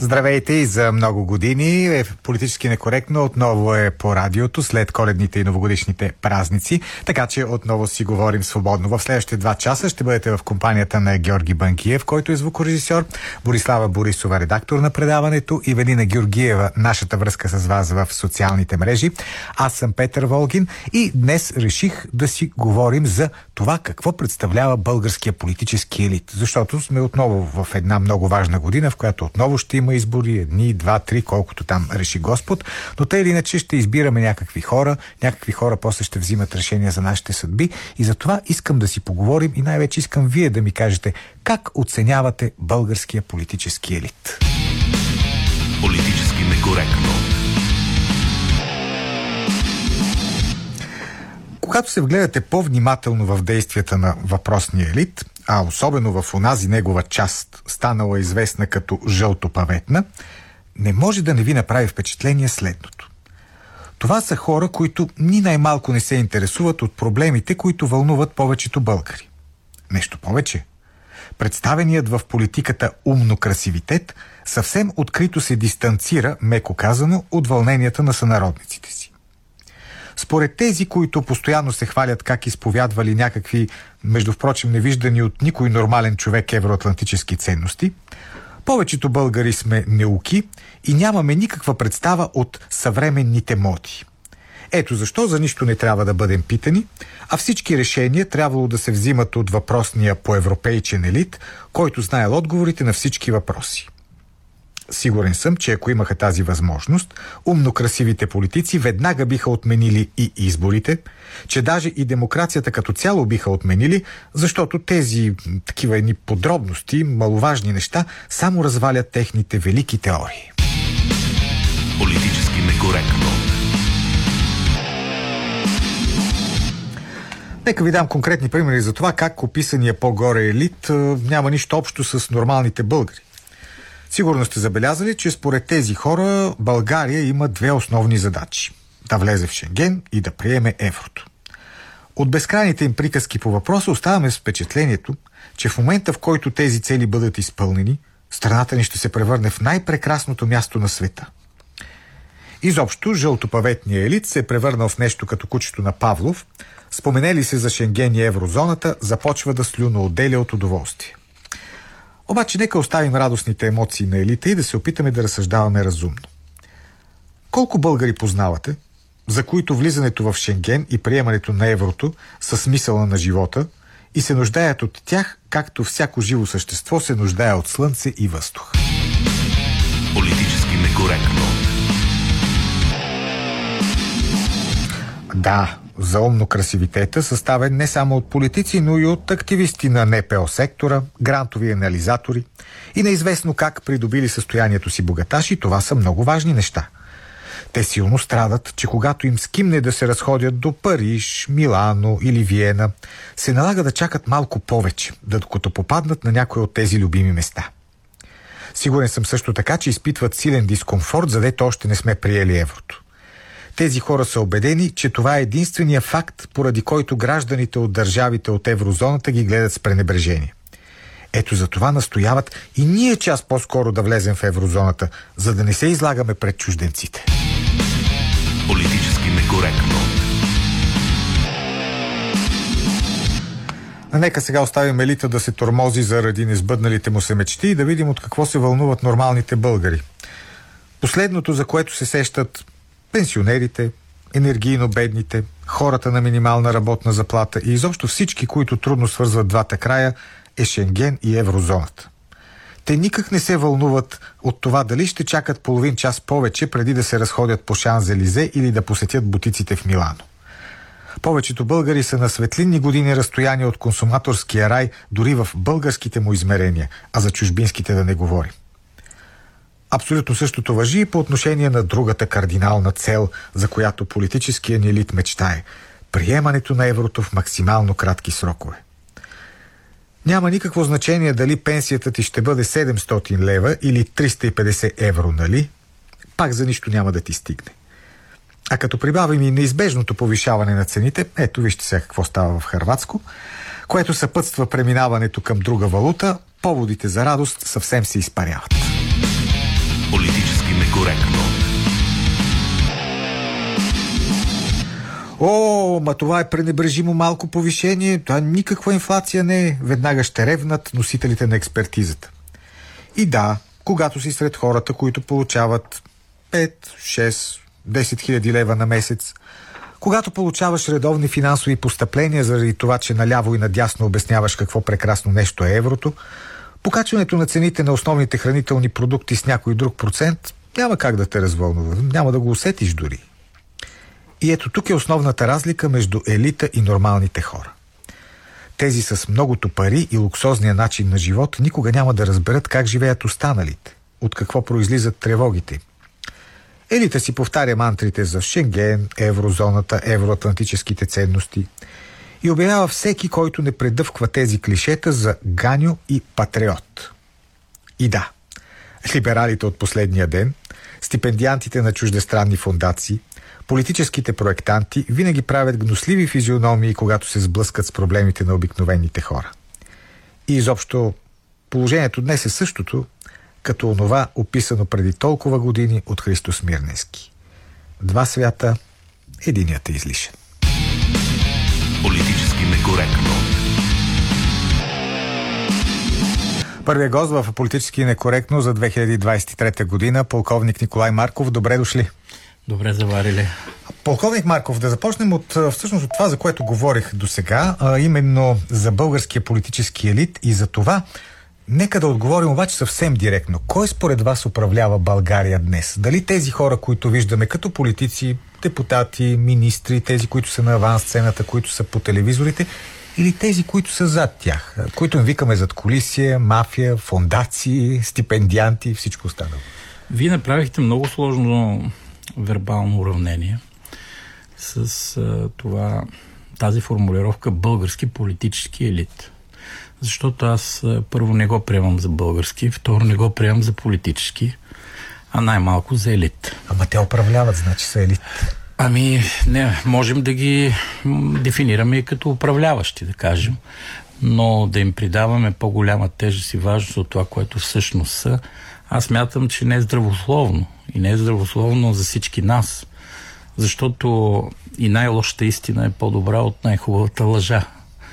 Здравейте и за много години. Политически некоректно отново е по радиото след коледните и новогодишните празници, така че отново си говорим свободно. В следващите 2 часа ще бъдете в компанията на Георги Банкиев, който е звукорежисьор, Борислава Борисова, редактор на предаването, и Велина Георгиева, нашата връзка с вас в социалните мрежи. Аз съм Петър Волгин и днес реших да си говорим за това какво представлява българския политически елит, защото сме отново в една много важна година, в която отново ще има избори, 1, 2, 3, колкото там реши Господ, но тъй или иначе ще избираме някакви хора после ще взимат решения за нашите съдби, и за това искам да си поговорим и най-вече искам вие да ми кажете как оценявате българския политически елит. Политически некоректно. Когато се вгледате по-внимателно в действията на въпросния елит, а особено в онази негова част, станала известна като жълтопаветна, не може да не ви направи впечатление следното. Това са хора, които ни най-малко не се интересуват от проблемите, които вълнуват повечето българи. Нещо повече. Представеният в политиката умно-красивитет съвсем открито се дистанцира, меко казано, от вълненията на сънародниците си. Според тези, които постоянно се хвалят как изповядвали някакви, между впрочем невиждани от никой нормален човек евроатлантически ценности, повечето българи сме неуки и нямаме никаква представа от съвременните моди. Ето защо за нищо не трябва да бъдем питани, а всички решения трябвало да се взимат от въпросния поевропейчен елит, който знаел отговорите на всички въпроси. Сигурен съм, че ако имаха тази възможност, умно-красивите политици веднага биха отменили и изборите, че даже и демокрацията като цяло биха отменили, защото тези такива едни подробности, маловажни неща, само развалят техните велики теории. Политически некоректно. Нека ви дам конкретни примери за това как описания по-горе елит няма нищо общо с нормалните българи. Сигурно сте забелязали, че според тези хора България има 2 основни задачи – да влезе в Шенген и да приеме еврото. От безкрайните им приказки по въпроса оставаме с впечатлението, че в момента, в който тези цели бъдат изпълнени, страната ни ще се превърне в най-прекрасното място на света. Изобщо, жълтопаветният елит се е превърнал в нещо като кучето на Павлов, споменели се за Шенген и еврозоната, започва да слюноотделя от удоволствие. Обаче нека оставим радостните емоции на елита и да се опитаме да разсъждаваме разумно. Колко българи познавате, за които влизането в Шенген и приемането на еврото са смисъла на живота и се нуждаят от тях, както всяко живо същество се нуждае от слънце и въздух? Политически некоректно. Да, за умно-красивитета, съставен не само от политици, но и от активисти на НПО сектора, грантови анализатори и неизвестно как придобили състоянието си богаташи, това са много важни неща. Те силно страдат, че когато им скимне да се разходят до Париж, Милано или Виена, се налага да чакат малко повече, докато попаднат на някои от тези любими места. Сигурен съм също така, че изпитват силен дискомфорт, задето още не сме приели еврото. Тези хора са убедени, че това е единствения факт, поради който гражданите от държавите от еврозоната ги гледат с пренебрежение. Ето за това настояват и ние час по-скоро да влезем в еврозоната, за да не се излагаме пред чужденците. Политически некоректно. Нека сега оставим елита да се тормози заради несбъдналите му се мечти и да видим от какво се вълнуват нормалните българи. Последното, за което се сещат пенсионерите, енергийно бедните, хората на минимална работна заплата и изобщо всички, които трудно свързват двата края, е Шенген и еврозоната. Те никак не се вълнуват от това дали ще чакат половин час повече преди да се разходят по Шанзелизе или да посетят бутиците в Милано. Повечето българи са на светлинни години разстояние от консуматорския рай, дори в българските му измерения, а за чужбинските да не говорим. Абсолютно същото важи и по отношение на другата кардинална цел, за която политическият елит мечтае – приемането на еврото в максимално кратки срокове. Няма никакво значение дали пенсията ти ще бъде 700 лева или 350 евро, нали? Пак за нищо няма да ти стигне. А като прибавим и неизбежното повишаване на цените, ето вижте сега какво става в Хърватско, което съпътства преминаването към друга валута, поводите за радост съвсем се изпаряват. Политически некоректно. Ма това е пренебрежимо малко повишение. Това никаква инфлация не е. Веднага ще ревнат носителите на експертизата. И да, когато си сред хората, които получават 5, 6, 10 хиляди лева на месец, когато получаваш редовни финансови постъпления заради това, че наляво и надясно обясняваш какво прекрасно нещо е еврото, покачването на цените на основните хранителни продукти с някой друг процент няма как да те развълнува. Няма да го усетиш дори. И ето тук е основната разлика между елита и нормалните хора. Тези с многото пари и луксозния начин на живот никога няма да разберат как живеят останалите, от какво произлизат тревогите. Елита си повтаря мантрите за Шенген, еврозоната, евроатлантическите ценности и обявява всеки, който не предъвква тези клишета, за ганьо и патриот. И да, либералите от последния ден, стипендиантите на чуждестранни фондации, политическите проектанти винаги правят гнусливи физиономии, когато се сблъскат с проблемите на обикновените хора. И изобщо положението днес е същото, като онова, описано преди толкова години от Христо Смирненски. Два свята, единият е излишен. Политически некоректно. Първият гост в Политически некоректно за 2023 година, полковник Николай Марков. Добре дошли. Добре заварили. Полковник Марков, да започнем от всъщност от това, за което говорих досега, именно за българския политически елит и за това. Нека да отговорим обаче съвсем директно. Кой според вас управлява България днес? Дали тези хора, които виждаме като политици, депутати, министри, тези, които са на авансцената, които са по телевизорите, или тези, които са зад тях, които им викаме задкулисие, мафия, фондации, стипендианти и всичко останало? Вие направихте много сложно вербално уравнение с тази формулировка български политически елит. Защото аз първо не го приемам за български, второ не го приемам за политически, а най-малко за елит. Ама те управляват, значи са елит. Не, можем да ги дефинираме и като управляващи, да кажем, но да им придаваме по-голяма тежест и важност от това, което всъщност са, аз мятам, че не е здравословно. И не е здравословно за всички нас, защото и най-лошата истина е по-добра от най-хубавата лъжа.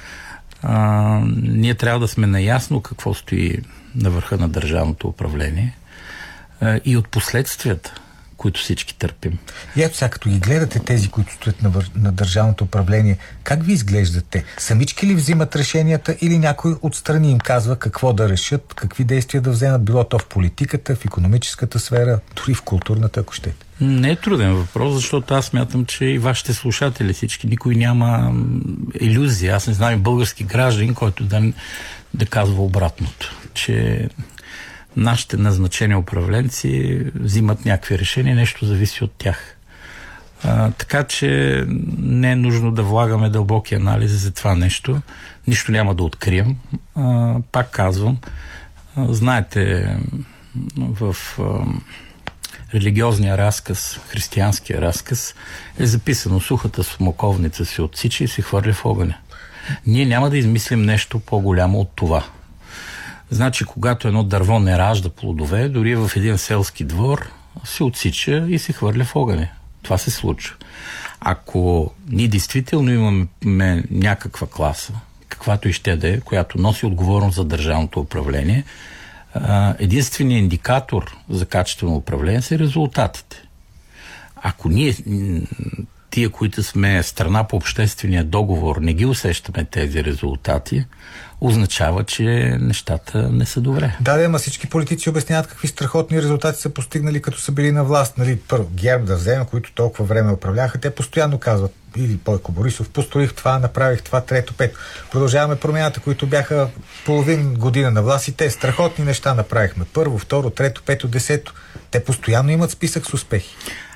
Ние трябва да сме наясно какво стои на върха на държавното управление и от последствията, които всички търпим. И ето сега, като ги гледате тези, които стоят на държавното управление, как ви изглеждат те? Самички ли взимат решенията или някой отстрани им казва какво да решат, какви действия да вземат, било то в политиката, в икономическата сфера, дори в културната, ако щете? Не е труден въпрос, защото аз смятам, че и вашите слушатели всички, никой няма илюзия. Аз не знам и български гражданин, който да казва обратното, че нашите назначени управленци взимат някакви решения, нещо зависи от тях. Така че не е нужно да влагаме дълбоки анализи за това нещо. Нищо няма да открием. Пак казвам, знаете, в религиозния разказ, християнския разказ, е записано: сухата смоковница се отсича и се хвърля в огъня. Ние няма да измислим нещо по-голямо от това. Значи, когато едно дърво не ражда плодове, дори в един селски двор се отсича и се хвърля в огъня. Това се случва. Ако ние действително имаме някаква класа, каквато и ще да е, която носи отговорност за държавното управление, единственият индикатор за качествено управление са резултатите. Ако ние, тия, които сме страна по обществения договор, не ги усещаме тези резултати, означава, че нещата не са добре. Да, ама всички политици обясняват какви страхотни резултати са постигнали, като са били на власт. Първо, ГЕРБ да вземем, които толкова време управляха, те постоянно казват: или Бойко Борисов, построих това, направих това, трето, пето. Продължаваме промяната, които бяха половин година на власт, и те страхотни неща направихме. Първо, второ, трето, пето, десето. Те постоянно имат списък с успехи.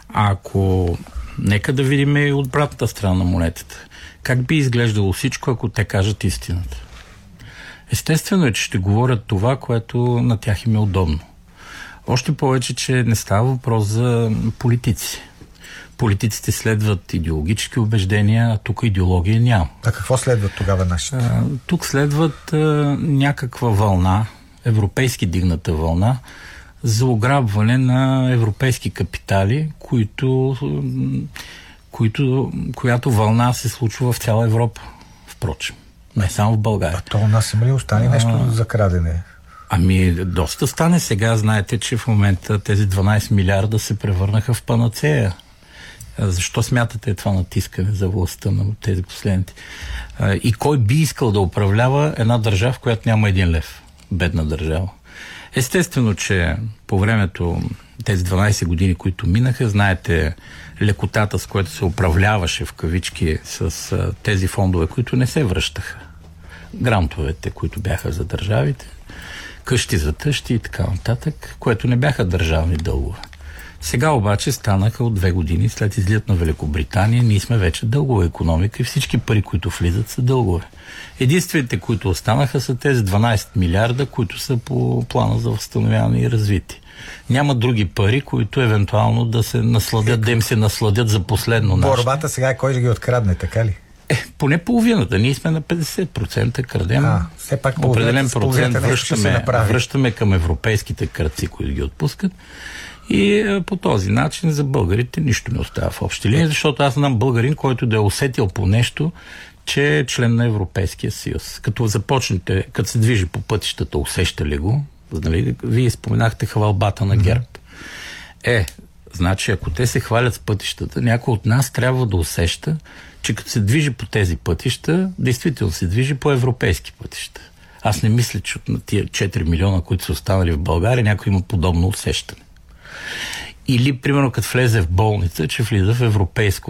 Нека да видим и от обратната страна на монетата. Как би изглеждало всичко, ако те кажат истината? Естествено е, че ще говорят това, което на тях им е удобно. Още повече, че не става въпрос за политици. Политиците следват идеологически убеждения, а тук идеология няма. А какво следват тогава нашите? Тук следват някаква вълна, европейски дигната вълна, за ограбване на европейски капитали, която вълна се случва в цяла Европа, впрочем. Не само в България. А то у нас има ли остане нещо за крадене? Ами, доста стане сега. Знаете, че в момента тези 12 милиарда се превърнаха в панацея. Защо смятате това натискане за властта на тези последните? И кой би искал да управлява една държава, в която няма 1 лев? Бедна държава. Естествено, че по времето, тези 12 години, които минаха, знаете лекотата, с което се управляваше в кавички с тези фондове, които не се връщаха. Грантовете, които бяха за държавите, къщи за тъщи и така нататък, което не бяха държавни дългове. Сега обаче станаха от 2 години след излизането на Великобритания. Ние сме вече дългова икономика и всички пари, които влизат, са дългове. Единствените, които останаха, са тези 12 милиарда, които са по плана за възстановяване и развитие. Няма други пари, които евентуално да се насладят, да им се насладят за последно нещо. Борбата сега е кой да ги открадне, така ли? Поне половината. Ние сме на 50% крадем. Все пак определен процент връщаме към европейските крадци, които ги отпускат. И по този начин за българите нищо не остава в общи линии, защото аз знам българин, който да е усетил по нещо, че е член на Европейския съюз. Като започнете, като се движи по пътищата, усеща ли го? Нали? Вие споменахте хвалбата на ГЕРБ. Значи, ако те се хвалят с пътищата, някой от нас трябва да усеща, че като се движи по тези пътища, действително се движи по европейски пътища. Аз не мисля, че от тия 4 милиона, които са останали в България, някой има подобно усещане. Или, примерно, като влезе в болница, че влиза в европейско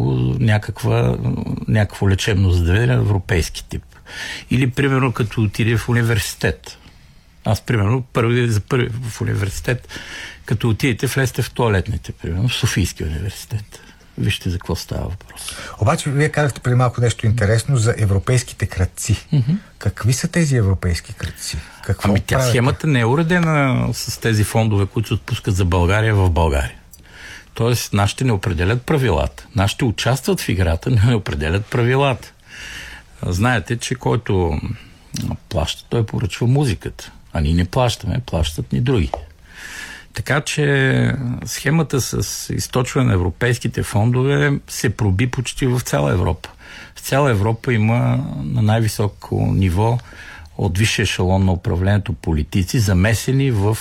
някакво лечебно заведение, европейски тип. Или, примерно, като отиде в университет. Аз, примерно, първи в университет, като отидете, влезте в тоалетните, примерно, в Софийския университет. Вижте за какво става въпрос. Обаче, вие казахте преди малко нещо интересно за европейските крадци. Какви са тези европейски крадци? Схемата не е уредена с тези фондове, които се отпускат за България в България. Тоест, нашите не определят правилата. Нашите участват в играта, но не определят правилата. Знаете, че който плаща, той поръчва музиката. А ние не плащаме, плащат ни други. Така че схемата с източване на европейските фондове се проби почти в цяла Европа. В цяла Европа има на най-високо ниво от висше ешелон на управлението политици, замесени в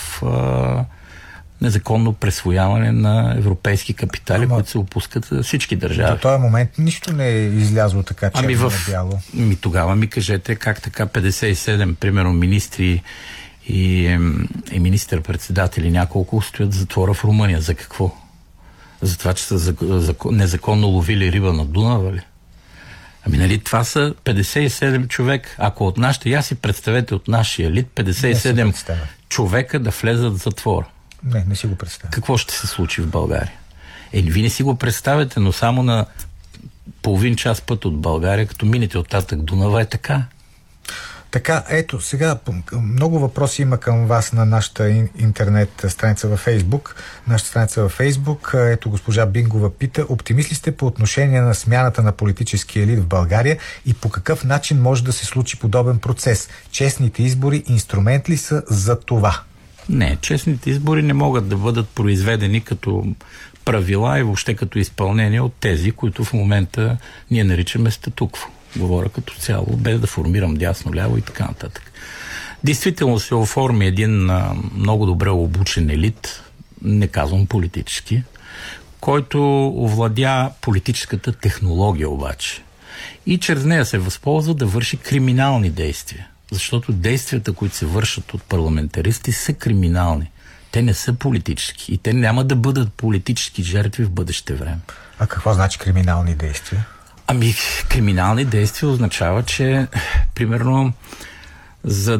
незаконно присвояване на европейски капитали, които се опускат за всички държави. До този момент нищо не е излязло така черно на бяло. Тогава ми кажете как така 57, примерно, министри и министър-председатели няколко стоят в затвора в Румъния. За какво? За това, че са незаконно ловили риба на Дунава ли? Нали, това са 57 човек. Ако от нашите, я си представете от нашия елит, 57 човека да влезат в затвора. Не си го представя. Какво ще се случи в България? Вие не си го представяте, но само на половин час път от България, като минете от татък Дунава, е така. Така, ето, сега много въпроси има към вас на нашата интернет страница във Фейсбук. Нашата страница във Фейсбук, ето госпожа Бингова пита: оптимист ли сте по отношение на смяната на политическия елит в България и по какъв начин може да се случи подобен процес? Честните избори инструмент ли са за това? Не, честните избори не могат да бъдат произведени като правила и въобще като изпълнение от тези, които в момента ние наричаме статукво. Говоря като цяло, без да формирам дясно-ляво и така нататък. Действително се оформи един много добре обучен елит, не казвам политически, който овладя политическата технология обаче. И чрез нея се възползва да върши криминални действия. Защото действията, които се вършат от парламентаристи, са криминални. Те не са политически и те няма да бъдат политически жертви в бъдеще време. А какво значи криминални действия? Криминални действия означава, че примерно за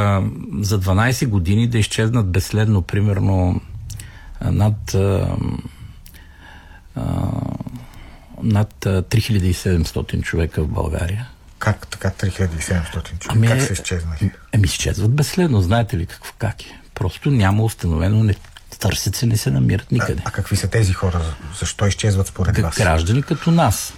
12 години да изчезнат безследно примерно над 3700 човека в България. Как така 3700 човека? Как се изчезнаха? Изчезват безследно. Знаете ли как е? Просто няма установено, търсят се, не се намират никъде. А какви са тези хора? Защо изчезват според вас? Граждани като нас.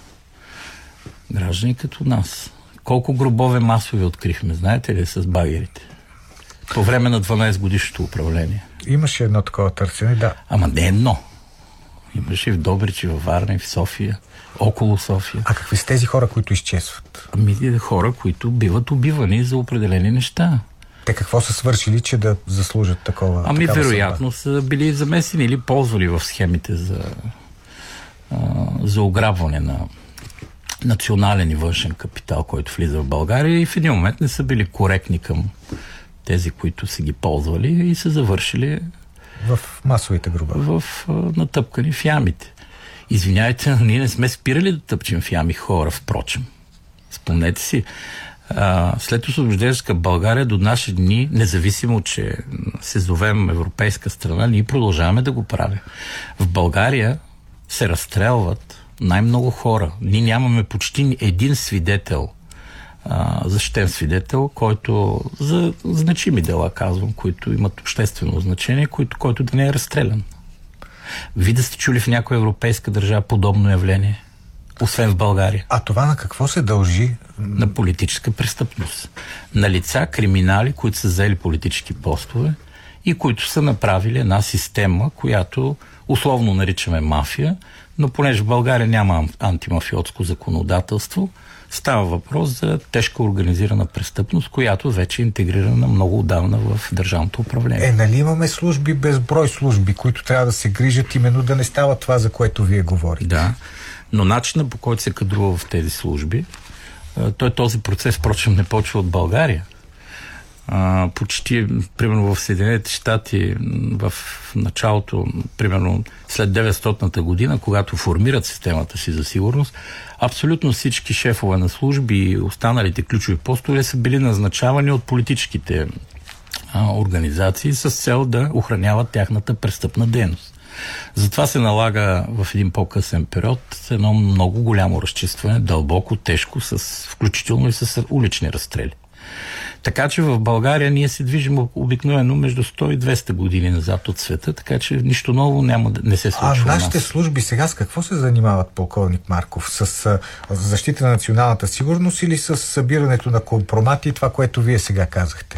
Колко гробове масови открихме, знаете ли, с багерите? По време на 12 годишното управление. Имаше едно такова търсене, да. Ама не едно. Имаше и в Добрич, и във Варна, и в София, около София. А какви са тези хора, които изчезват? Ами хора, които биват убивани за определени неща. Те какво са свършили, че да заслужат такова? Ами вероятно са били замесени или ползвали в схемите за ограбване на национален и външен капитал, който влиза в България, и в един момент не са били коректни към тези, които са ги ползвали, и са завършили в масовите гроба. Натъпкани в ямите. Извинявайте, но ние не сме спирали да тъпчем в ями хора, впрочем. Спомнете си, след освобожденска България до наши дни, независимо, че се зовем европейска страна, ние продължаваме да го правим. В България се разстрелват най-много хора. Ние нямаме почти един свидетел, защитен свидетел, който за значими дела, казвам, които имат обществено значение, който да не е разстрелян. Вие да сте чули в някоя европейска държава подобно явление? Освен в България. А това на какво се дължи? На политическа престъпност. На лица, криминали, които са взели политически постове и които са направили една система, която условно наричаме мафия, но понеже в България няма антимафиотско законодателство, става въпрос за тежка организирана престъпност, която вече е интегрирана много отдавна в държавното управление. Нали имаме служби, безброй служби, които трябва да се грижат именно да не става това, за което вие говорите. Да, но начинът, по който се кадрува в тези служби, този процес, впрочем, не почва от България. Почти, примерно в Съединените щати, в началото, примерно след 900-та година, когато формират системата си за сигурност, абсолютно всички шефове на служби и останалите ключови постове са били назначавани от политическите организации с цел да охраняват тяхната престъпна дейност. Затова се налага в един по-късен период едно много голямо разчистване, дълбоко, тежко, включително и с улични разстрели. Така че в България ние се движим обикновено между 100 и 200 години назад от света, така че нищо ново не се случва. А нашите служби сега с какво се занимават, полковник Марков? С защита на националната сигурност или с събирането на компромати и това, което вие сега казахте?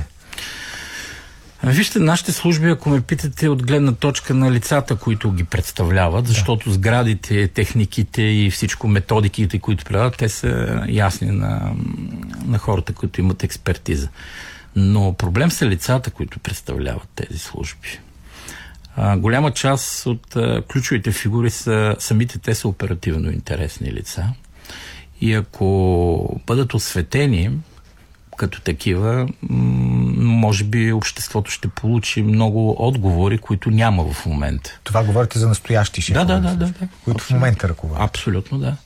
Вижте, нашите служби, ако ме питате от гледна точка на лицата, които ги представляват, защото сградите, техниките и всичко, методиките, които прилагат, те са ясни на хората, които имат експертиза. Но проблем са лицата, които представляват тези служби. Голяма част от ключовите фигури самите те са оперативно интересни лица. И ако бъдат осветени като такива, може би обществото ще получи много отговори, които няма в момента. Това говорите за настоящи шефове? Да. Които в момента ръководят? Абсолютно, да.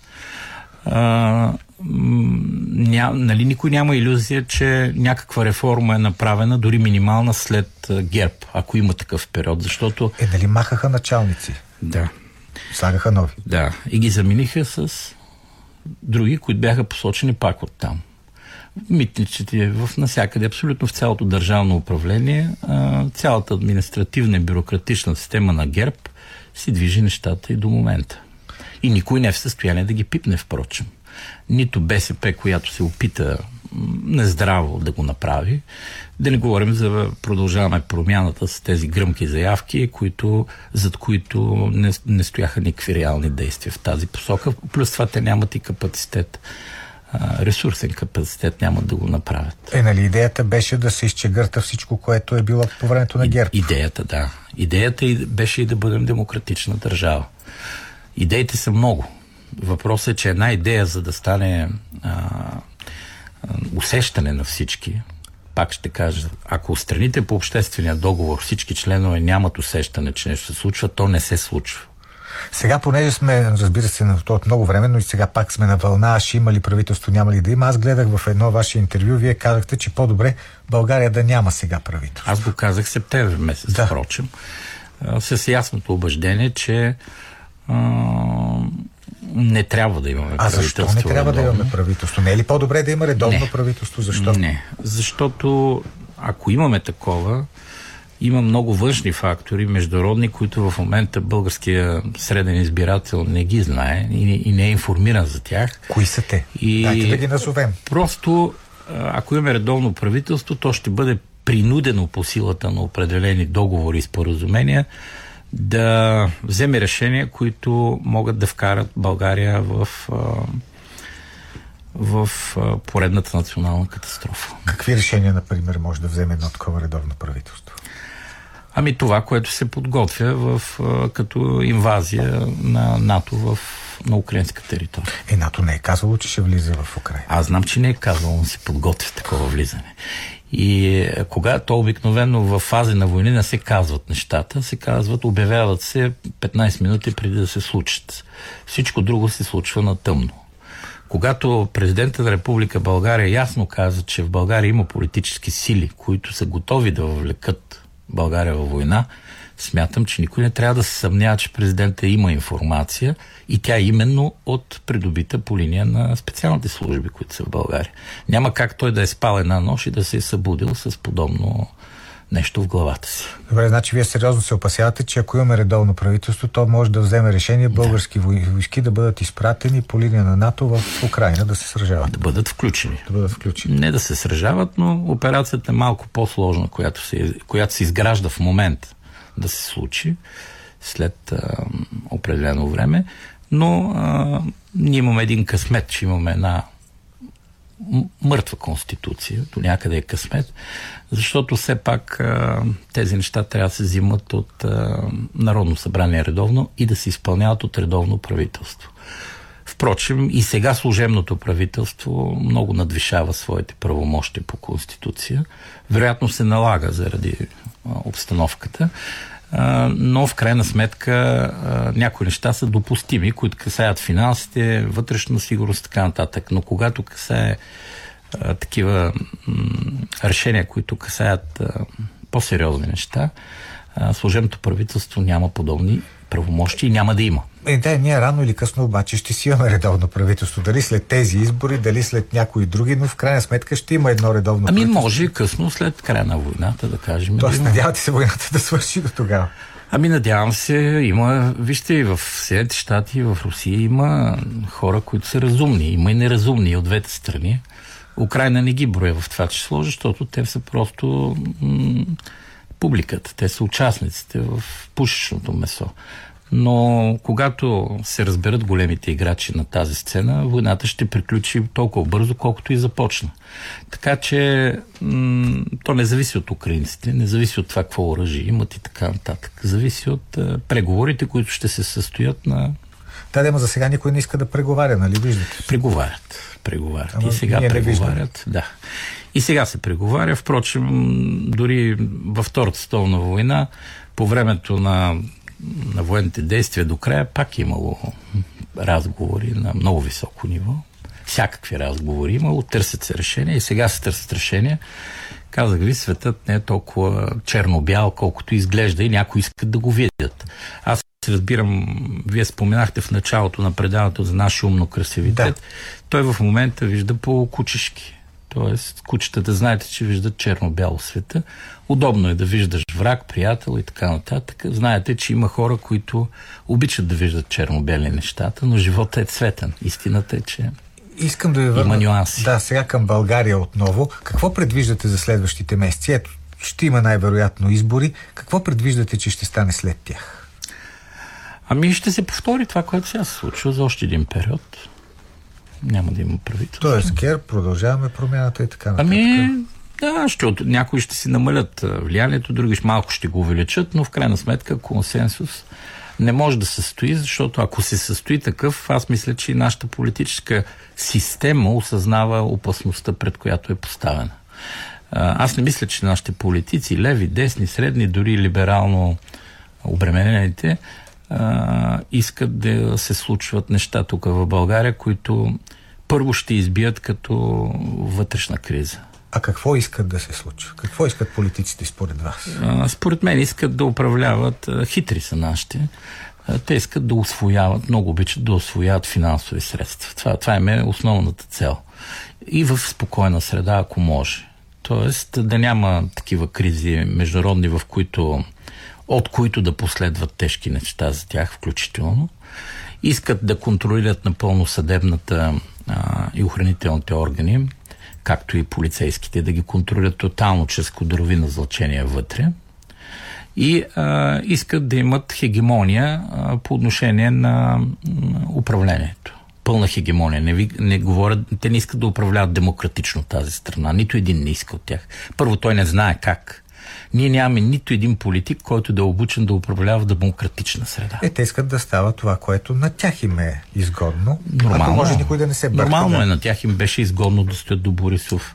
Нали никой няма илюзия, че някаква реформа е направена, дори минимална, след ГЕРБ, ако има такъв период, защото... Нали махаха началници? Да. Слагаха нови? Да. И ги замениха с други, които бяха посочени пак оттам. Митничите навсякъде, абсолютно в цялото държавно управление, цялата административна и бюрократична система на ГЕРБ си движи нещата и до момента. И никой не е в състояние да ги пипне, впрочем. Нито БСП, която се опита нездраво да го направи, да не говорим за продължаваме промяната с тези гръмки заявки, зад които не стояха никакви реални действия в тази посока. Плюс това те нямат и капацитет. Ресурсен капацитет нямат да го направят. Нали идеята беше да се изчегърта всичко, което е било по времето на ГЕРБ? Идеята, да. Идеята беше и да бъдем демократична държава. Идеите са много. Въпросът е, че една идея, за да стане усещане на всички, пак ще кажа, ако страните по обществения договор всички членове нямат усещане, че нещо се случва, то не се случва. Сега, понеже сме, разбира се, на това от много време, но и сега пак сме на вълна, ще има ли правителство, няма ли да има. Аз гледах в едно ваше интервю, вие казахте, че по-добре България да няма сега правителство. Аз го казах септември месец, впрочем, с ясното убеждение, че не трябва да имаме правителство. А защо не трябва да имаме правителство? Не е ли по-добре да има редовно правителство? Защо? Не, защото ако имаме такова, има много външни фактори, международни, които в момента българския среден избирател не ги знае и не е информиран за тях. Кои са те? Дайте да ги назовем. Просто, ако имаме редовно правителство, то ще бъде принудено по силата на определени договори и споразумения да вземе решения, които могат да вкарат България в поредната национална катастрофа. Какви решения, например, може да вземе едно такова редовно правителство? Ами това, което се подготвя като инвазия на НАТО на украинска територия. НАТО не е казало, че ще влиза в Украина. Аз знам, че не е казало, но се подготвя такова влизане. И когато обикновено в фази на войни не се казват нещата, се казват, обявяват се 15 минути преди да се случат. Всичко друго се случва на тъмно. Когато президентът на Република България ясно каза, че в България има политически сили, които са готови да въвлекат България във война, смятам, че никой не трябва да се съмнява, че президентът има информация и тя именно от придобита по линия на специалните служби, които са в България. Няма как той да е спал една нощ и да се е събудил с подобно нещо в главата си. Добре, значи вие сериозно се опасявате, че ако имаме редовно правителство, то може да вземе решение български войски да бъдат изпратени по линия на НАТО в Украина да се сражават. Да бъдат включени. Не да се сражават, но операцията е малко по-сложна, която се изгражда в момента да се случи след определено време. Но ние имаме един късмет, че имаме една мъртва конституция, до някъде е късмет, защото все пак тези неща трябва да се взимат от Народно събрание редовно и да се изпълняват от редовно правителство. Впрочем, и сега служебното правителство много надвишава своите правомощия по Конституция. Вероятно се налага заради обстановката, но в крайна сметка някои неща са допустими, които касаят финансите, вътрешна сигурност и така нататък. Но когато касае такива решения, които касаят по-сериозни неща, служебното правителство няма подобни правомощи и няма да има. Ние рано или късно обаче ще си имаме редовно правителство. Дали след тези избори, дали след някои други, но в крайна сметка ще има едно редовно правителство. Може и късно след края на войната, да кажем. Тоест, надявате се войната да свърши до тогава? Надявам се, има, вижте, и в Съединените щати, и в Русия има хора, които са разумни. Има и неразумни от двете страни. Украйна не ги броя в това число, защото те са просто публиката. Те са участниците в пушечното месо. Но когато се разберат големите играчи на тази сцена, войната ще приключи толкова бързо, колкото и започна. Така че то не зависи от украинците, не зависи от това какво оръжие имат и така нататък. Зависи от преговорите, които ще се състоят на... Да, за сега никой не иска да преговаря, нали виждате? Преговарят. И сега преговарят. Да. И сега се преговаря. Впрочем, дори във Втората световна война, по времето на военните действия до края, пак имало разговори на много високо ниво. Всякакви разговори имало, търсят се решения и сега се търсят решения. Казах ви, светът не е толкова черно-бял, колкото изглежда и някои искат да го видят. Аз разбирам, вие споменахте в началото на предаването за нашия умно-красивитет. Да. Той в момента вижда по кучешки. Тоест, кучетата знаете, че виждат черно-бяло света. Удобно е да виждаш враг, приятел и така нататък. Знаете, че има хора, които обичат да виждат черно-бели нещата, но животът е цветен. Истината е, че искам да ви върна. Има нюанси. Да, сега към България отново. Какво предвиждате за следващите месеци? Ето, ще има най-вероятно избори. Какво предвиждате, че ще стане след тях? Ще се повтори това, което сега се случва за още един период. Няма да има правителство. Тоест, ГЕРБ, продължаваме промяната и така нататък. Някои ще си намалят влиянието, други малко ще го увеличат, но в крайна сметка консенсус не може да се състои, защото ако се състои такъв, аз мисля, че и нашата политическа система осъзнава опасността, пред която е поставена. Аз не мисля, че нашите политици, леви, десни, средни, дори либерално обременените, искат да се случват неща тук в България, които първо ще избият като вътрешна криза. А какво искат да се случва? Какво искат политиците според вас? Според мен искат да управляват, хитри са нашите, те искат да усвояват, много обичат да усвояват финансови средства. Това е основната цел. И в спокойна среда, ако може. Тоест да няма такива кризи международни, от които да последват тежки неща за тях включително. Искат да контролират напълно съдебната и охранителните органи, както и полицейските, да ги контролират тотално чрез кадрови назначения вътре. И искат да имат хегемония по отношение на управлението. Пълна хегемония. Не говорят, те не искат да управляват демократично тази страна. Нито един не иска от тях. Първо, той не знае как. Ние нямаме нито един политик, който да е обучен да управлява в демократична среда. Те искат да става това, което на тях им е изгодно. Нормално, ако може никой да не се бърка. Нормално е, на тях им беше изгодно да стоят до Борисов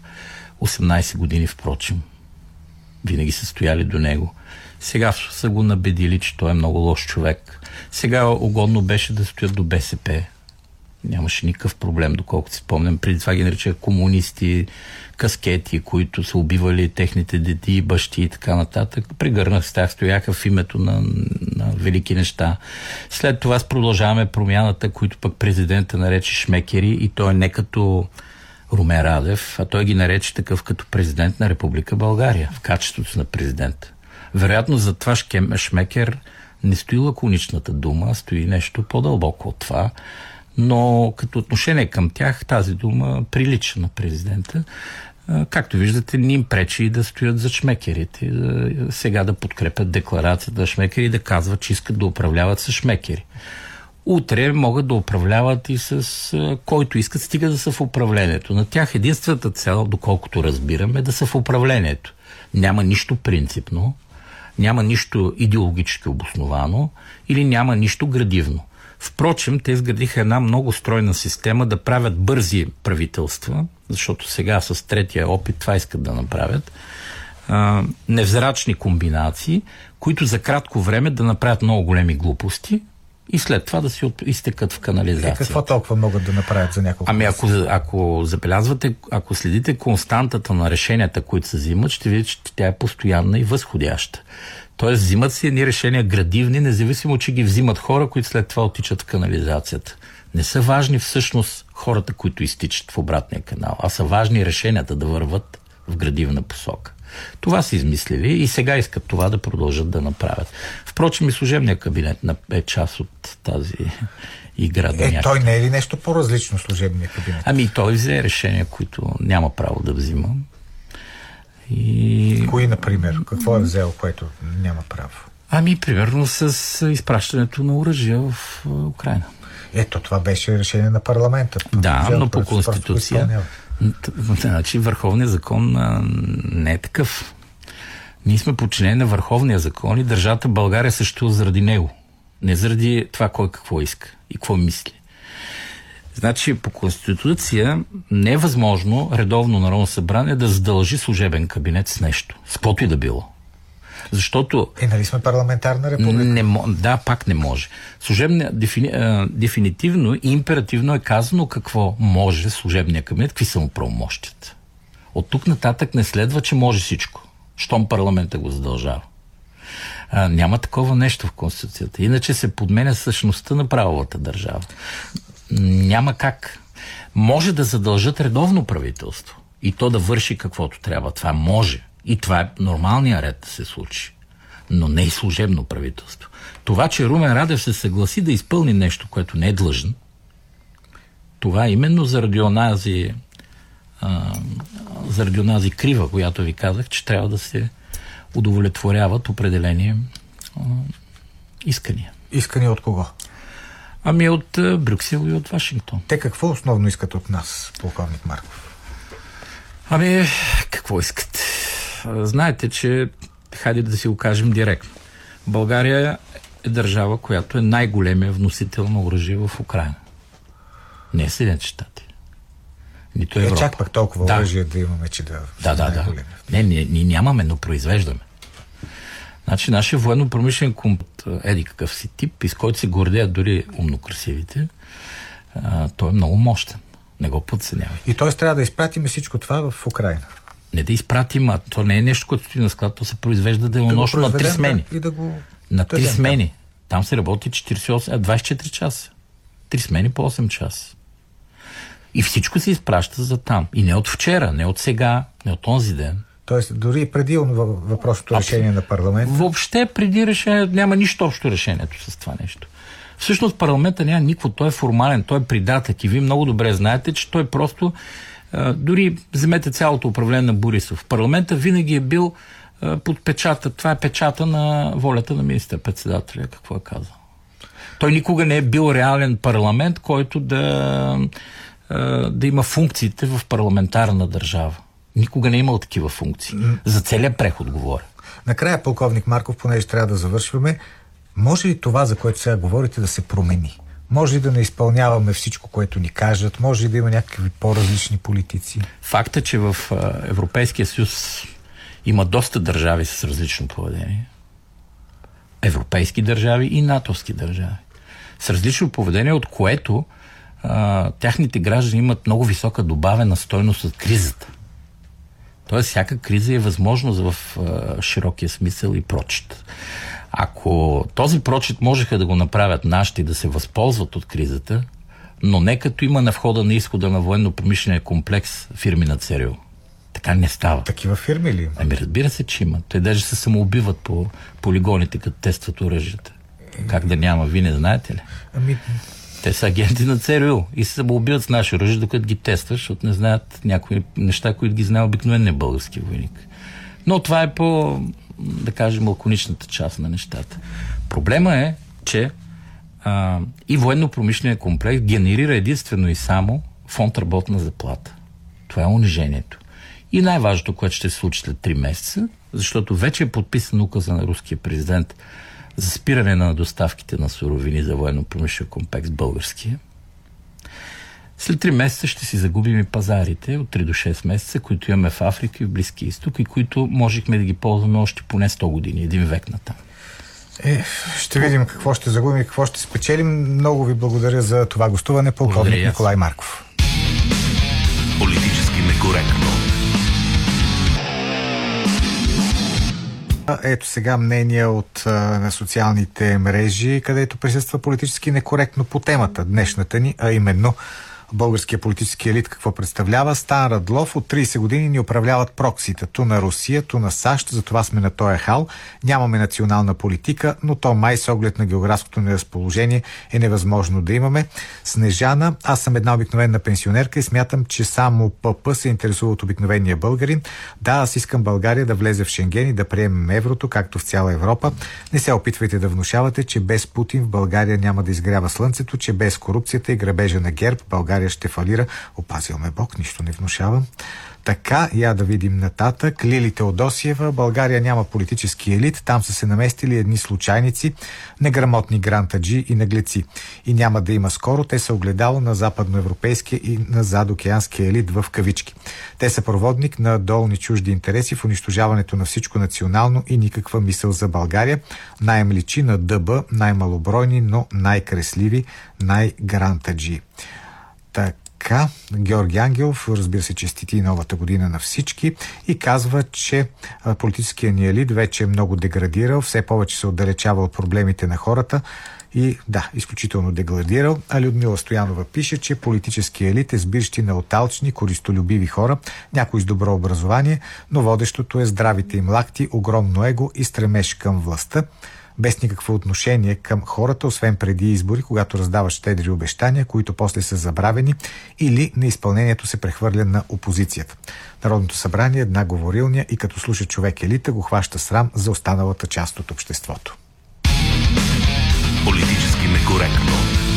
18 години, впрочем. Винаги са стояли до него. Сега са го набедили, че той е много лош човек. Сега угодно беше да стоят до БСП. Нямаше никакъв проблем, доколкото си спомням. Преди това ги наричаха комунисти, каскети, които са убивали техните дети, бащи и така нататък. Прегърнах с тях, стояха в името на велики неща. След това продължаваме промяната, които пък президента нарече шмекери, и той не като Румен Радев, а той ги нарече такъв като президент на Република България, в качеството на президент. Вероятно за това шмекер не стои лаконичната дума, а стои нещо по-дълбоко от това. Но като отношение към тях тази дума прилича на президента. Както виждате, не им пречи и да стоят за шмекерите. Сега да подкрепят декларацията на шмекери и да казват, че искат да управляват с шмекери. Утре могат да управляват и с който искат, стига да са в управлението. На тях единствената цел, доколкото разбираме, е да са в управлението. Няма нищо принципно, няма нищо идеологически обосновано или няма нищо градивно. Впрочем, те изградиха една много стройна система да правят бързи правителства, защото сега с третия опит това искат да направят, невзрачни комбинации, които за кратко време да направят много големи глупости и след това да се изтекат в канализация. Какво толкова могат да направят за няколко месеца? Ако забелязвате, ако следите константата на решенията, които се взимат, ще видите, че тя е постоянна и възходяща. Тоест взимат си едни решения градивни, независимо, че ги взимат хора, които след това отичат в канализацията. Не са важни всъщност хората, които изтичат в обратния канал, а са важни решенията да върват в градивна посока. Това са измислили и сега искат това да продължат да направят. Впрочем и служебният кабинет е част от тази игра. Той не е ли нещо по-различно служебния кабинет? Той взе решения, които няма право да взима. И... Кои, например? Какво е взел, което няма право? Примерно с изпращането на оръжия в Украйна. Това беше решение на парламента. Да, но по Конституция. Значи Върховният закон не е такъв. Ние сме подчинени на Върховния закон и държавата България също заради него. Не заради това кой какво иска и какво мисли. Значи по Конституция не е възможно редовно Народно събрание да задължи служебен кабинет с нещо. С каквото и да било. Защото... нали сме парламентарна република? Да, пак не може. Дефинитивно и императивно е казано какво може служебния кабинет, какви са му правомощията. От тук нататък не следва, че може всичко. Щом парламента го задължава. Няма такова нещо в Конституцията. Иначе се подменя същността на правовата държава. Няма как. Може да задължат редовно правителство и то да върши каквото трябва. Това може. И това е нормалният ред да се случи. Но не и служебно правителство. Това, че Румен Радев се съгласи да изпълни нещо, което не е длъжен, това е именно заради онази крива, която ви казах, че трябва да се удовлетворяват определени искания. Искания от кого? От Брюксел и от Вашингтон. Те какво основно искат от нас, полковник Марков? Какво искат? Знаете, че хайде да си го кажем директно. България е държава, която е най-големия вносител на оръжие в Украйна. Не е Съединените щати. Нито Европа. Чак пак толкова оръжие да имаме, че да. Не, ние нямаме, но произвеждаме. Значи нашия военно-промишлен какъв си тип, из който се гордеят дори умно красивите, той е много мощен. Не го подценявай. И т.е. трябва да изпратим всичко това в Украйна. Не да изпратим, то не е нещо, което стои на склад, то се произвежда денонощно на 3 смени. На 3 смени. Там се работи 24 часа. 3 смени по 8 часа. И всичко се изпраща за там. И не от вчера, не от сега, не от онзи ден. Тоест, дори преди въпросното решение на парламента? Въобще преди решението няма нищо общо решението с това нещо. Всъщност парламента няма никакво, той е формален, той е придатък и вие много добре знаете, че той просто Дори вземете цялото управление на Борисов. Парламента винаги е бил под печата. Това е печата на волята на министър-председателя. Какво е казал? Той никога не е бил реален парламент, който да има функциите в парламентарна държава. Никога не е имал такива функции. За целия преход говоря. Накрая, полковник Марков, понеже трябва да завършваме, може ли това, за което сега говорите, да се промени? Може ли да не изпълняваме всичко, което ни кажат? Може ли да има някакви по-различни политици? Факт е, че в Европейския съюз има доста държави с различно поведение. Европейски държави и натовски държави. С различно поведение, от което тяхните граждани имат много висока добавена стойност от кризата. Тоест, всяка криза е възможност в широкия смисъл и прочит. Ако този прочит можеха да го направят нашите и да се възползват от кризата, но не като има на входа на изхода на военно-промишления комплекс фирми на ЦРУ. Така не става. Такива фирми ли има? Ами разбира се, че има. Те даже се самоубиват по полигоните, като тестват оръжията. Как да няма? Вие не знаете ли? Те са агенти на ЦРУ и се самоубиват с наши оръжия, докато ги тестваш, защото не знаят някои неща, които ги знае обикновен български войник. Но това е по, да кажем, лаконичната част на нещата. Проблема е, че и военно-промишления комплекс генерира единствено и само фонд работна заплата. Това е унижението. И най-важното, което ще се случи след 3 месеца, защото вече е подписан указа на руския президент за спиране на доставките на суровини за военно-промишлен комплекс българския. След 3 месеца ще си загубим и пазарите от 3 до 6 месеца, които имаме в Африка и в Близкия изток и които можехме да ги ползваме още поне 100 години, 1 век натам. Ще видим какво ще загубим и какво ще спечелим. Много ви благодаря за това гостуване, полковник Николай Марков. Политически некоректно. Ето сега мнение на социалните мрежи, където присъства политически некоректно по темата днешната ни, а именно българския политически елит какво представлява. Стан Радлов: от 30 години ни управляват проксита, ту на Русия, ту на САЩ, затова сме на този хал. Нямаме национална политика, но то май с оглед на географското неразположение е невъзможно да имаме. Снежана: аз съм една обикновена пенсионерка и смятам, че само ПП се интересува от обикновения българин. Да, аз искам България да влезе в Шенген и да приемем еврото, както в цяла Европа. Не се опитвайте да внушавате, че без Путин в България няма да изгрява слънцето, че без корупцията и грабежа на ГЕРБ България ще фалира. Опазил ме Бог, нищо не внушавам. Така, да видим нататък. Лили Теодосиева: България няма политически елит, там са се наместили едни случайници, неграмотни грантаджи и наглеци. И няма да има скоро, те са огледало на западноевропейския и на задокеанския елит в кавички. Те са проводник на долни чужди интереси в унищожаването на всичко национално и никаква мисъл за България. Най-ем личи на ДБ, най-малобройни, но най-кресливи, най-грантаджи. Така, Георги Ангелов, разбира се, честити новата година на всички и казва, че политическият ни елит вече е много деградирал, все повече се отдалечава от проблемите на хората и изключително деградирал. А Людмила Стоянова пише, че политическият елит е сбирщи на оталчни, користолюбиви хора, някои с добро образование, но водещото е здравите им лакти, огромно его и стремеж към властта, без никакво отношение към хората, освен преди избори, когато раздават щедри обещания, които после са забравени или неизпълнението се прехвърля на опозицията. Народното събрание е една говорилня и като слуша човек елита, го хваща срам за останалата част от обществото. Политически некоректно.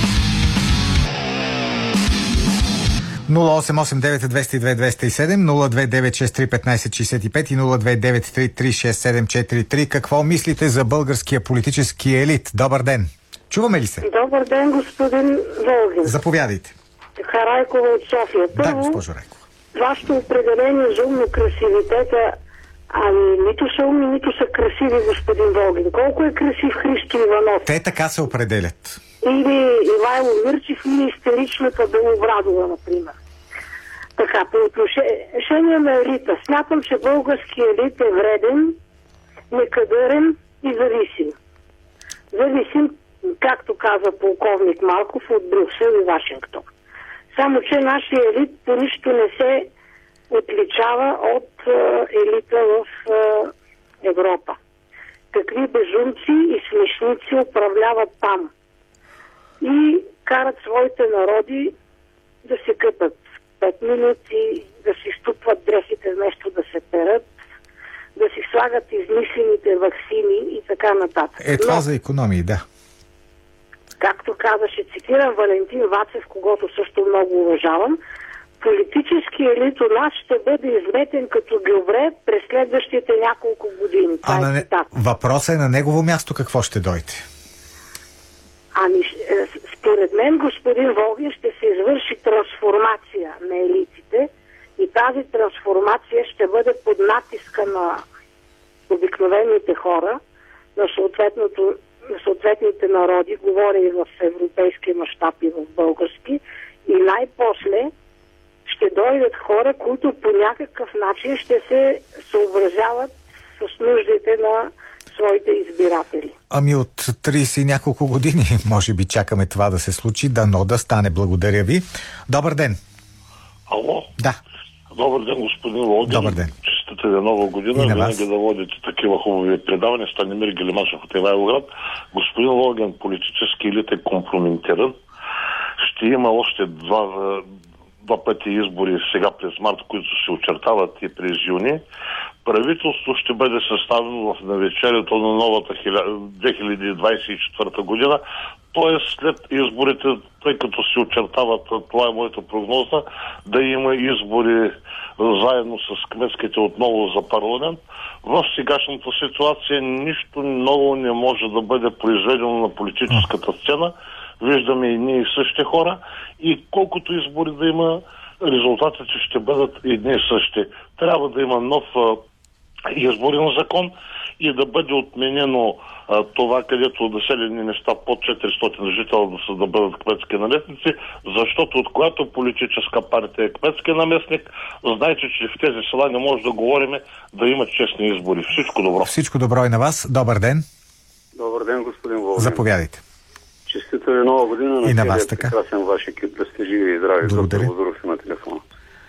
0889-202-207, 029631565 и 029336743. Какво мислите за българския политически елит? Добър ден! Чуваме ли се? Добър ден, господин Волгин. Заповядайте. Райкова от София. Да, госпожо Райкова. Вашето определение за умно красивитета, нито са умни, нито са красиви, господин Волгин. Колко е красив Христо Иванов? Те така се определят. Или Ивайло Мирчев, или истеричната Белобрадова, например. Така, по отношение на елита, смятам, че българският елит е вреден, некадърен и зависим. Зависим, както каза полковник Марков, от Брюксел и Вашингтон. Само, че нашия елит по нищо не се отличава от елита в Европа. Какви безумци и смешници управляват там и карат своите народи да се къпат. 5 минути, да си щупват дрехите вместо да се перат, да си слагат измислените ваксини и така нататък. Това за икономии, да. Както казаше, цитирам Валентин Вацев, когото също много уважавам, политически елит у нас ще бъде изметен като гюбре през следващите няколко години. Въпросът е на негово място какво ще дойде. Според мен, господин Волгин, ще се извърши трансформация на елитите и тази трансформация ще бъде под натиска на обикновените хора, на съответните народи, говоря и в европейски мащаб и в български, и най-после ще дойдат хора, които по някакъв начин ще се съобразяват с нуждите на своите избиратели. От 30 и няколко години може би чакаме това да се случи. Дано да стане. Благодаря ви. Добър ден. Ало? Да. Добър ден, господин Волгин. Добър ден. Честита ви нова година. Винаги да водите такива хубави предавания. Станимир Гелимашев от Ивайловград. Господин Волгин, политически елит е компрометиран. Ще има още два пъти избори сега през март, които се очертават и през юни. Правителство ще бъде съставено в навечерието на новата 2024 година, т.е. след изборите, тъй като се очертават, това е моята прогноза, да има избори заедно с кметските отново за парламент. В сегашната ситуация нищо ново не може да бъде произведено на политическата сцена. Виждаме и ние същи хора и колкото избори да има, резултатите ще бъдат едни и същи. Трябва да има нов изборен закон и да бъде отменено това, където населени места под 400 жителя да бъдат кметски наместници, защото от която политическа партия е кметски наместник, знаете, че в тези села не може да говорим да има честни избори. Всичко добро. Всичко добро и на вас. Добър ден. Добър ден, господин Волгин. Заповядайте. Честита ви нова година. И на вас така. Прекрасен ваш екип, да сте живи и здрави. Благодаря. Благодаря на телефона.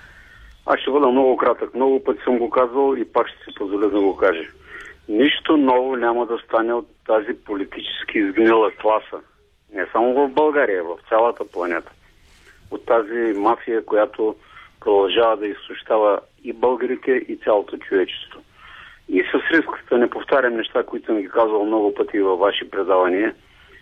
Аз ще бъда много кратък. Много пъти съм го казвал и пак ще си позволя да го кажа. Нищо ново няма да стане от тази политически изгнила класа. Не само в България, в цялата планета. От тази мафия, която продължава да изсущава и българите, и цялото човечество. И с риск да не повтарям неща, които съм ги казвал много пъти във ваши предавания,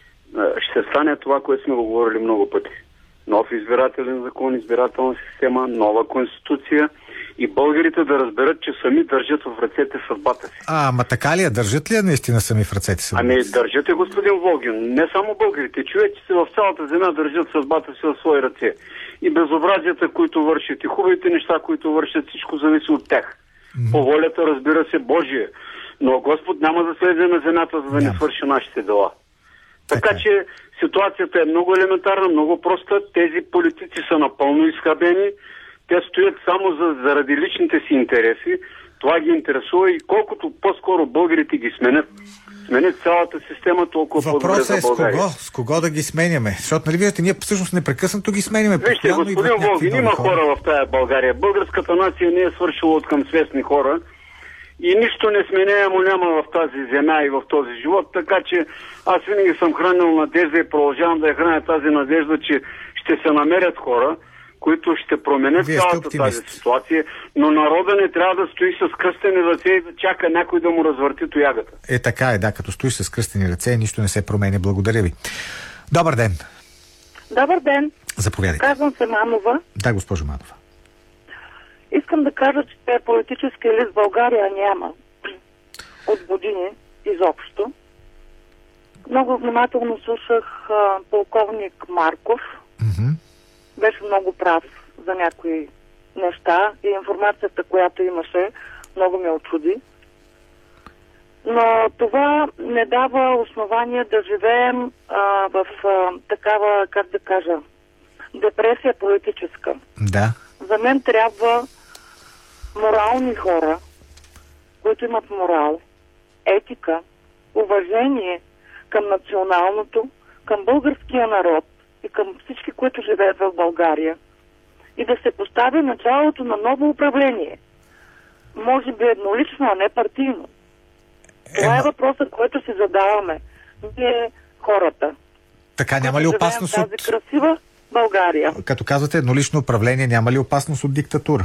ще стане това, което сме го говорили много пъти. Нов избирателен закон, избирателна система, нова конституция и българите да разберат, че сами държат в ръцете съдбата си. Ама така ли е? Държат ли наистина сами в ръцете съдбата си? Държате, господин Волгин. Не само българите. Човеците в цялата земя държат съдбата си в свои ръце. И безобразията, които вършат, и хубавите неща, които вършат, всичко зависи от тях. По волята, разбира се, Божия. Но Господ няма да слезе на земята, за да не свърши нашите дела. Така че ситуацията е много елементарна, много проста. Тези политици са напълно изхабени. Те стоят само заради личните си интереси. Това ги интересува и колкото по-скоро българите ги сменят цялата система, толкова по-добре за България. Въпросът е с кого да ги сменяме. Защото, нали виждате, ние всъщност непрекъснато ги сменяме. Вижте, господин Волгин, има хора в тая България. Българската нация не е свършила от към свестни хора. И нищо не сменяемо няма в тази земя и в този живот, така че аз винаги съм хранил надежда и продължавам да я храня тази надежда, че ще се намерят хора, които ще променят цялата тази ситуация, но народа не трябва да стои с кръстени ръце и да чака някой да му развърти тоягата. Така е, да, като стоиш с кръстени ръце, нищо не се променя. Благодаря ви. Добър ден. Добър ден. Заповядайте. Казвам се Манова. Да, госпожо Манова. Искам да кажа, че политически елит в България няма от години изобщо. Много внимателно слушах полковник Марков. Беше много прав за някои неща и информацията, която имаше, много ме очуди. Но това не дава основание да живеем в такава, как да кажа, депресия политическа. Да. За мен трябва морални хора, които имат морал, етика, уважение към националното, към българския народ и към всички, които живеят в България и да се постави началото на ново управление. Може би еднолично, а не партийно. Това е въпросът, който си задаваме. Ние хората. Така няма ли опасност от... Тази красива България. Като казвате еднолично управление, няма ли опасност от диктатура?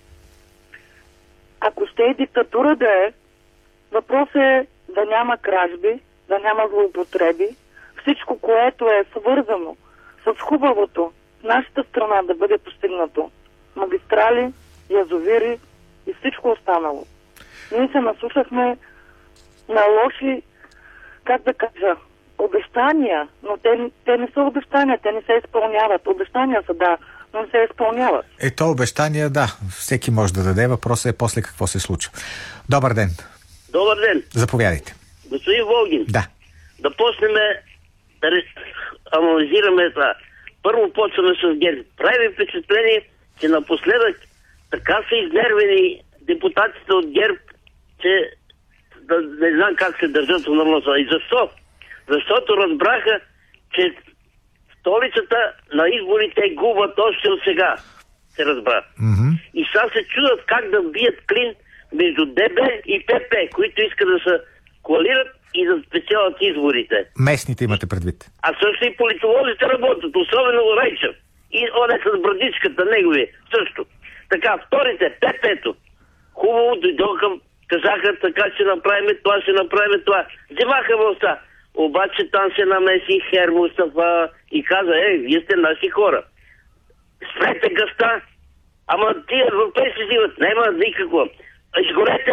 Ако ще е диктатура да е, въпрос е да няма кражби, да няма злоупотреби. Всичко, което е свързано с хубавото в нашата страна да бъде постигнато. Магистрали, язовири и всичко останало. Ние се наслушахме на лоши, как да кажа, обещания, но те не са обещания, те не се изпълняват. Обещания са, да, но не се изпълняват. Ето обещания, да, всеки може да даде. Въпросът е после какво се случва. Добър ден. Добър ден. Заповядайте. Господин Волгин. Да. Да почнем да анализираме това. Първо почваме с ГЕРБ. Прави впечатление, че напоследък така са изнервени депутатите от ГЕРБ, че не знам как се държат в Народното. И защо? Защото разбраха, че столицата на изборите губят още от сега. Се разбра. И сега се чудят как да бият клин между ДБ и ПП, които искат да се коалират и да спечелят изборите. Местните имате предвид. А също и политолозите работят, особено Райчев. И он е с брадичката негови също. Така, вторите, ПП-то. Хубаво дойдоха, казаха така, ще направим това, ще направим това. Вземаха властта. Обаче там се намеси Хер Мустафа и каза, вие сте наши хора. Спрете гъста. Ама тия европейски взимат. Няма никакво. Изгорете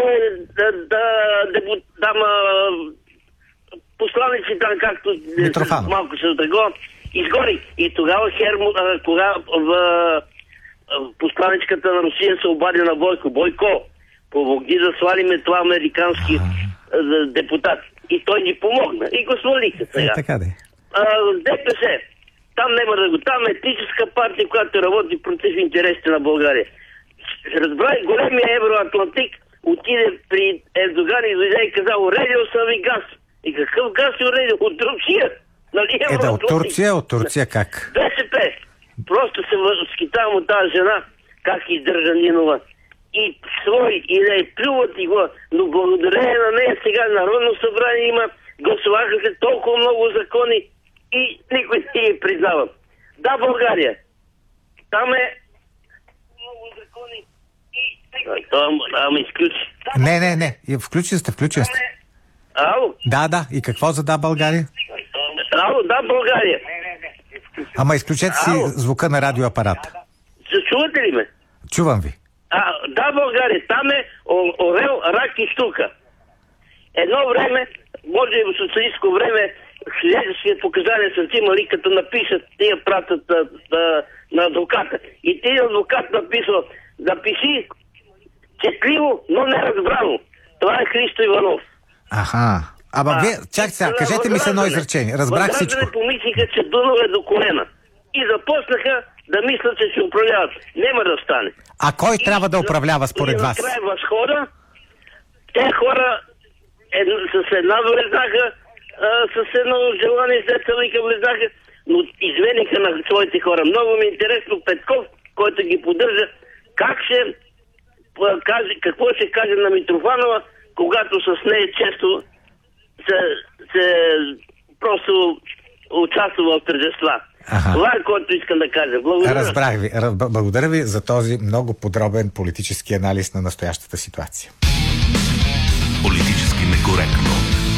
посланици там, както малко се отдего. Изгори. И тогава кога посланичката на Русия се обади на Бойко. Бойко, помогни да свалиме това американски депутат. И той ни помогна. И го свалиха сега. Така де. ДПС. Там няма да го. Там е етническа партия, която работи против интересите на България. Разбрай, големия евроатлантик отиде при Ердоган и дойде и каза, уредил съм ви газ. И какъв газ е уредил? От Турция. Нали, от Турция как? БСП. Просто се възхитавам от тази жена, как издържа Нинова. И свои, и не плюват и го, но благодарение на нея сега Народно събрание има, гласуваха се толкова много закони и никой не ги признава. Да, България. Там е много закони и ама изключи. Не. Включи сте. Ало? Да. И какво за да, България? Ало, да, България. Ама изключете си звука на радиоапарата. Чувате ли ме? Чувам ви. Да, България. Там е орел, рак и штука. Едно време, може и в социалистско време, свидетелски показания са взимали, като напишат, тия пратят на адвоката. И тия адвокат написал, напиши четливо, но не разбрано. Това е Христо Иванов. Аха. Ама вие, чакайте сега, кажете ми с едно изречение. Разбрах всичко. Помислиха, че Дунав е до колена. И започнаха да мислят, че ще управляват. Нема да стане. А кой трябва да управлява според вас? Накрая възхода, те хора с една влезнаха, с едно желание след вика влезнаха, но извениха на своите хора. Много ми е интересно Петков, който ги поддържа, какво ще каже на Митрофанова, когато с нея често се просто участва в тържества. Това е, което искам да кажа. Благодаря. Разбрах ви. Благодаря ви за този много подробен политически анализ на настоящата ситуация. Политически некоректно.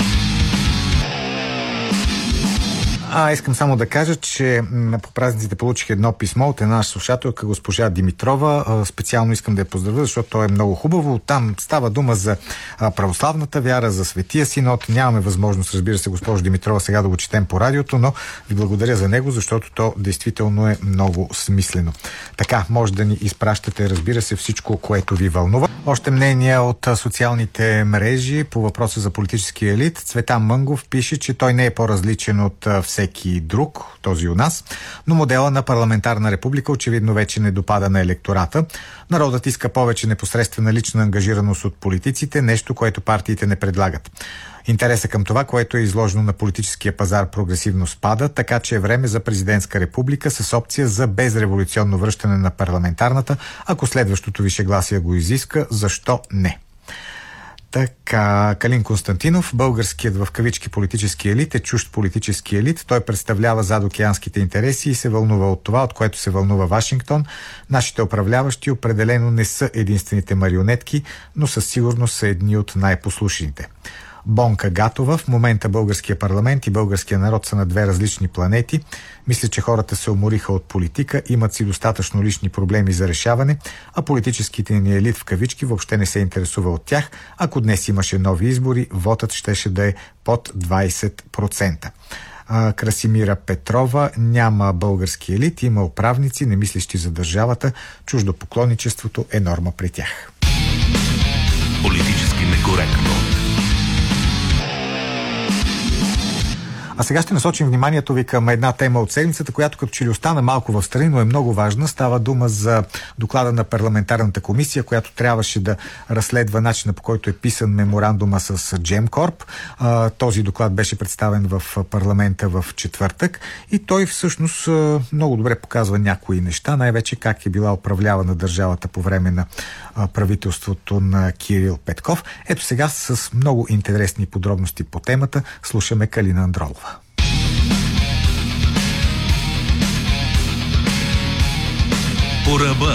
Искам само да кажа, че по празниците получих едно писмо от една наша слушателка, госпожа Димитрова. Специално искам да я поздравя, защото то е много хубаво. Там става дума за православната вяра, за Светия Синод. Нямаме възможност, разбира се, госпожо Димитрова, сега да го четем по радиото, но ви благодаря за него, защото то действително е много смислено. Така, може да ни изпращате, разбира се, всичко, което ви вълнува. Още мнения от социалните мрежи по въпроса за политическия елит. Цветан Мънгов пише, че той не е по-различен от всеки друг, този у нас, но модела на парламентарна република очевидно вече не допада на електората. Народът иска повече непосредствена лична ангажираност от политиците, нещо, което партиите не предлагат. Интересът към това, което е изложено на политическия пазар, прогресивно спада, така че е време за президентска република с опция за безреволюционно връщане на парламентарната, ако следващото вишегласие го изиска, защо не? Така, Калин Константинов, българският в кавички политически елит е чужд политически елит. Той представлява задокеанските интереси и се вълнува от това, от което се вълнува Вашингтон. Нашите управляващи определено не са единствените марионетки, но със сигурност са едни от най-послушните. Бонка Гатова: в момента българския парламент и българския народ са на две различни планети. Мисля, че хората се умориха от политика, имат си достатъчно лични проблеми за решаване, а политическите ни елит в кавички въобще не се интересува от тях. Ако днес имаше нови избори, вотът щеше да е под 20%. Красимира Петрова: няма български елит, има управници, немислещи за държавата. Чуждопоклонничеството е норма при тях. Политически некоректно. А сега ще насочим вниманието ви към една тема от седмицата, която като че ли остана малко в страни, но е много важна. Става дума за доклада на парламентарната комисия, която трябваше да разследва начина, по който е писан меморандума с Gemcorp. Този доклад беше представен в парламента в четвъртък и той всъщност много добре показва някои неща, най-вече как е била управлявана държавата по време на правителството на Кирил Петков. Ето сега с много интересни подробности по темата слушаме Калина Андролова. По ръба.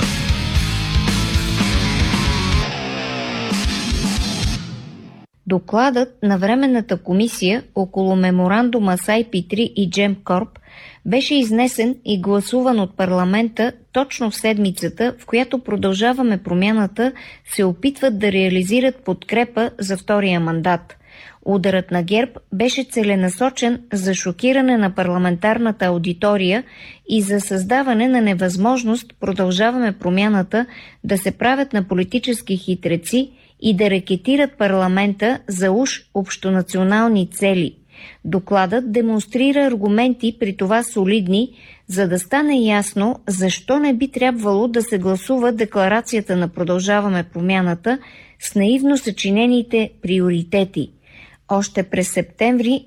Докладът на Временната комисия около меморандума с IP3 и Gemcorp беше изнесен и гласуван от парламента точно в седмицата, в която Продължаваме промяната се опитват да реализират подкрепа за втория мандат. Ударът на ГЕРБ беше целенасочен за шокиране на парламентарната аудитория и за създаване на невъзможност Продължаваме промяната да се правят на политически хитреци и да рекетират парламента за уж общонационални цели. Докладът демонстрира аргументи, при това солидни, за да стане ясно защо не би трябвало да се гласува декларацията на Продължаваме промяната с наивно съчинените приоритети. Още през септември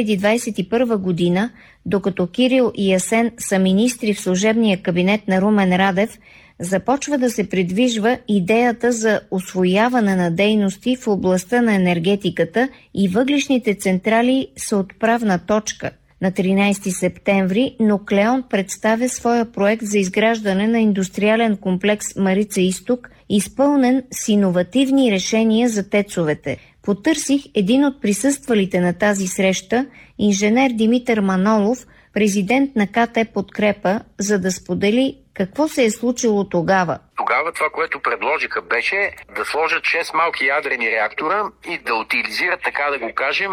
2021 година, докато Кирил и Асен са министри в служебния кабинет на Румен Радев, започва да се придвижва идеята за усвояване на дейности в областта на енергетиката и въглищните централи са отправна точка. На 13 септември Нуклеон представя своя проект за изграждане на индустриален комплекс Марица Изток, изпълнен с иновативни решения за тецовете. Потърсих един от присъствалите на тази среща, инженер Димитър Манолов, президент на КТ Подкрепа, за да сподели какво се е случило тогава. Тогава това, което предложиха, беше да сложат 6 малки ядрени реактора и да утилизират, така да го кажем,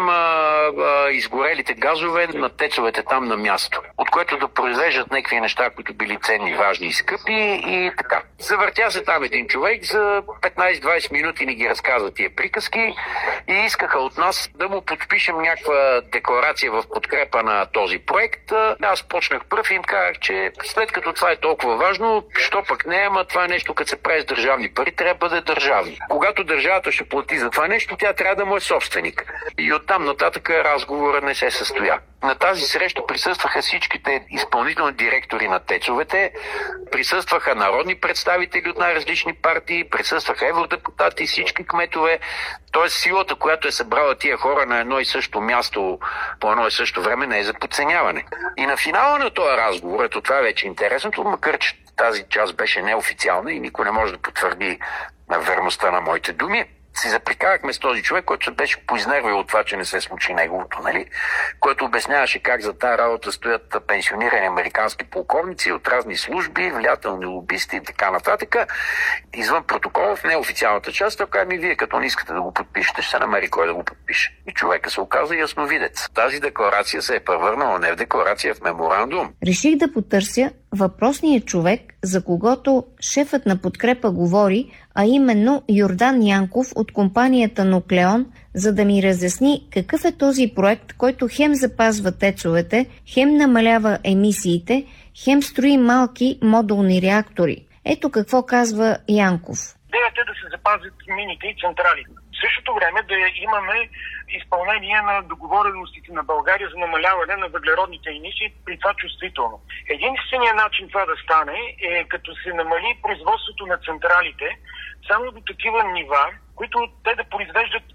изгорелите газове на тецовете там на място, от което да произвеждат някакви неща, които били ценни, важни и скъпи и така. Завъртя се там един човек, за 15-20 минути ни ги разказва тия приказки и искаха от нас да му подпишем някаква декларация в подкрепа на този проект. Аз почнах пръв и им казах, че след като това е толкова важно, що пък не, ама това нещо, като се прави с държавни пари, трябва да бъде държавно. Когато държавата ще плати за това нещо, тя трябва да му е собственик. И оттам нататък разговора не се състоя. На тази среща присъстваха всичките изпълнителни директори на тецовете, присъстваха народни представители от най-различни партии, присъстваха евродепутати, всички кметове. Тоест силата, която е събрала тия хора на едно и също място по едно и също време, не е за подценяване. И на финала на този разговор, ето това е вече интересното, макар че тази част беше неофициална и никой не може да потвърди верността на моите думи, си заприкавахме с този човек, който се беше поизнервил от това, че не се случи неговото, нали? Който обясняваше как за тази работа стоят пенсионирани американски полковници от разни служби, влиятелни лобисти и така нататък. Извън протокола в неофициалната част, така вие като не искате да го подпишете, ще се намери кой да го подпише. И човека се оказа ясновидец. Тази декларация се е превърнала не в декларация, в меморандум. Реших да потърся въпросният човек, за когото шефът на Подкрепа говори, а именно Йордан Янков от компанията Нуклеон, за да ми разясни какъв е този проект, който хем запазва тецовете, хем намалява емисиите, хем строи малки модулни реактори. Ето какво казва Янков. Идеята е да се запазят мините и централите. В същото време да имаме изпълнение на договореностите на България за намаляване на въглеродните емисии, при това чувствително. Единственият начин това да стане е като се намали производството на централите само до такива нива, които те да произвеждат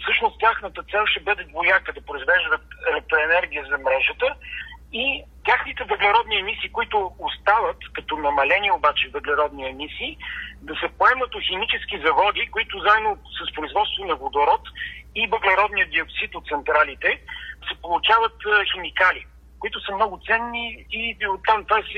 тяхната цел ще бъде двояка, да произвеждат електроенергия за мрежата и тяхните въглеродни емисии, които остават като намаление обаче въглеродни емисии, да се поемат от химически заводи, които заедно с производство на водород и въглеродния диоксид от централите се получават химикали, които са много ценни и оттам това си е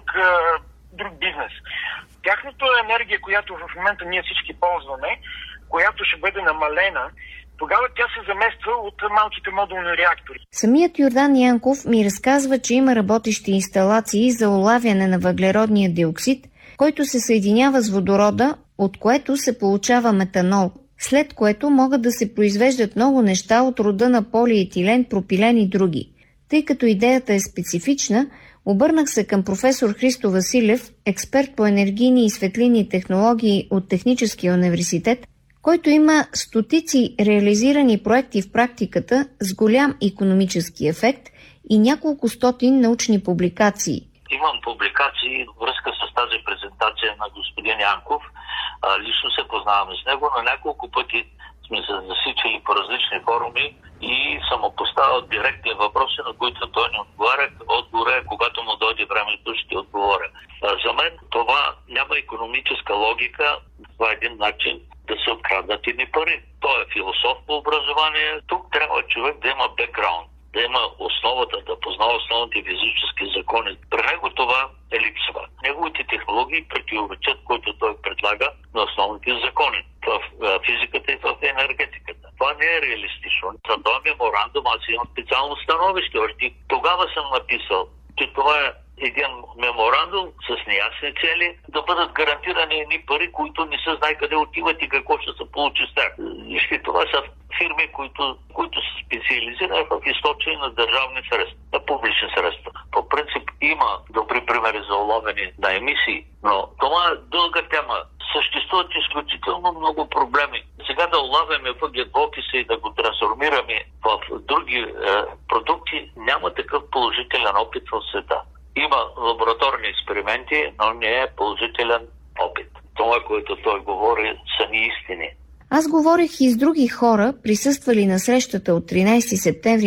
друг бизнес. Тяхната енергия, която в момента ние всички ползваме, която ще бъде намалена, тогава тя се замества от малките модулни реактори. Самият Йордан Янков ми разказва, че има работещи инсталации за улавяне на въглеродния диоксид, който се съединява с водорода, от което се получава метанол, след което могат да се произвеждат много неща от рода на полиетилен, пропилен и други. Тъй като идеята е специфична, обърнах се към професор Христо Василев, експерт по енергийни и светлинни технологии от Техническия университет, който има стотици реализирани проекти в практиката с голям икономически ефект и няколко стотин научни публикации. Имам публикации връзка с тази презентация на господин Янков. Лично се познаваме с него, но няколко пъти сме се засичали по различни форуми и съм му поставил директни въпроси, на които той не отговаря. Отговора е, когато му дойде времето, ще отговоря. За мен това няма икономическа логика. Това е един начин да се откраднат едни пари. Той е философ по образование. Тук трябва човек да има бекграунд, да има основата, да познава основните физически закони. При него това е липсва. Неговите технологии противоречат, които той предлага, на основните закони в физиката и в енергетиката. Това не е реалистично. За този меморандум аз имам специално становище. Още тогава съм написал, че това е един меморандум с неясни цели, да бъдат гарантирани едни пари, които не се знае къде отиват и какво ще се получи с тях. И това са фирми, които се специализират в източване на държавни средства, на публични средства. По принцип има добри примери за улавяне на емисии, но това е дълга тема. Съществуват изключително много проблеми. Сега да улавяме въгледвокиса и да го трансформираме в други продукти, няма такъв положителен опит в света. Има лабораторни експерименти, но не е положителен опит. Това, което той говори, са неистини. Аз говорих и с други хора, присъствали на срещата от 13 септември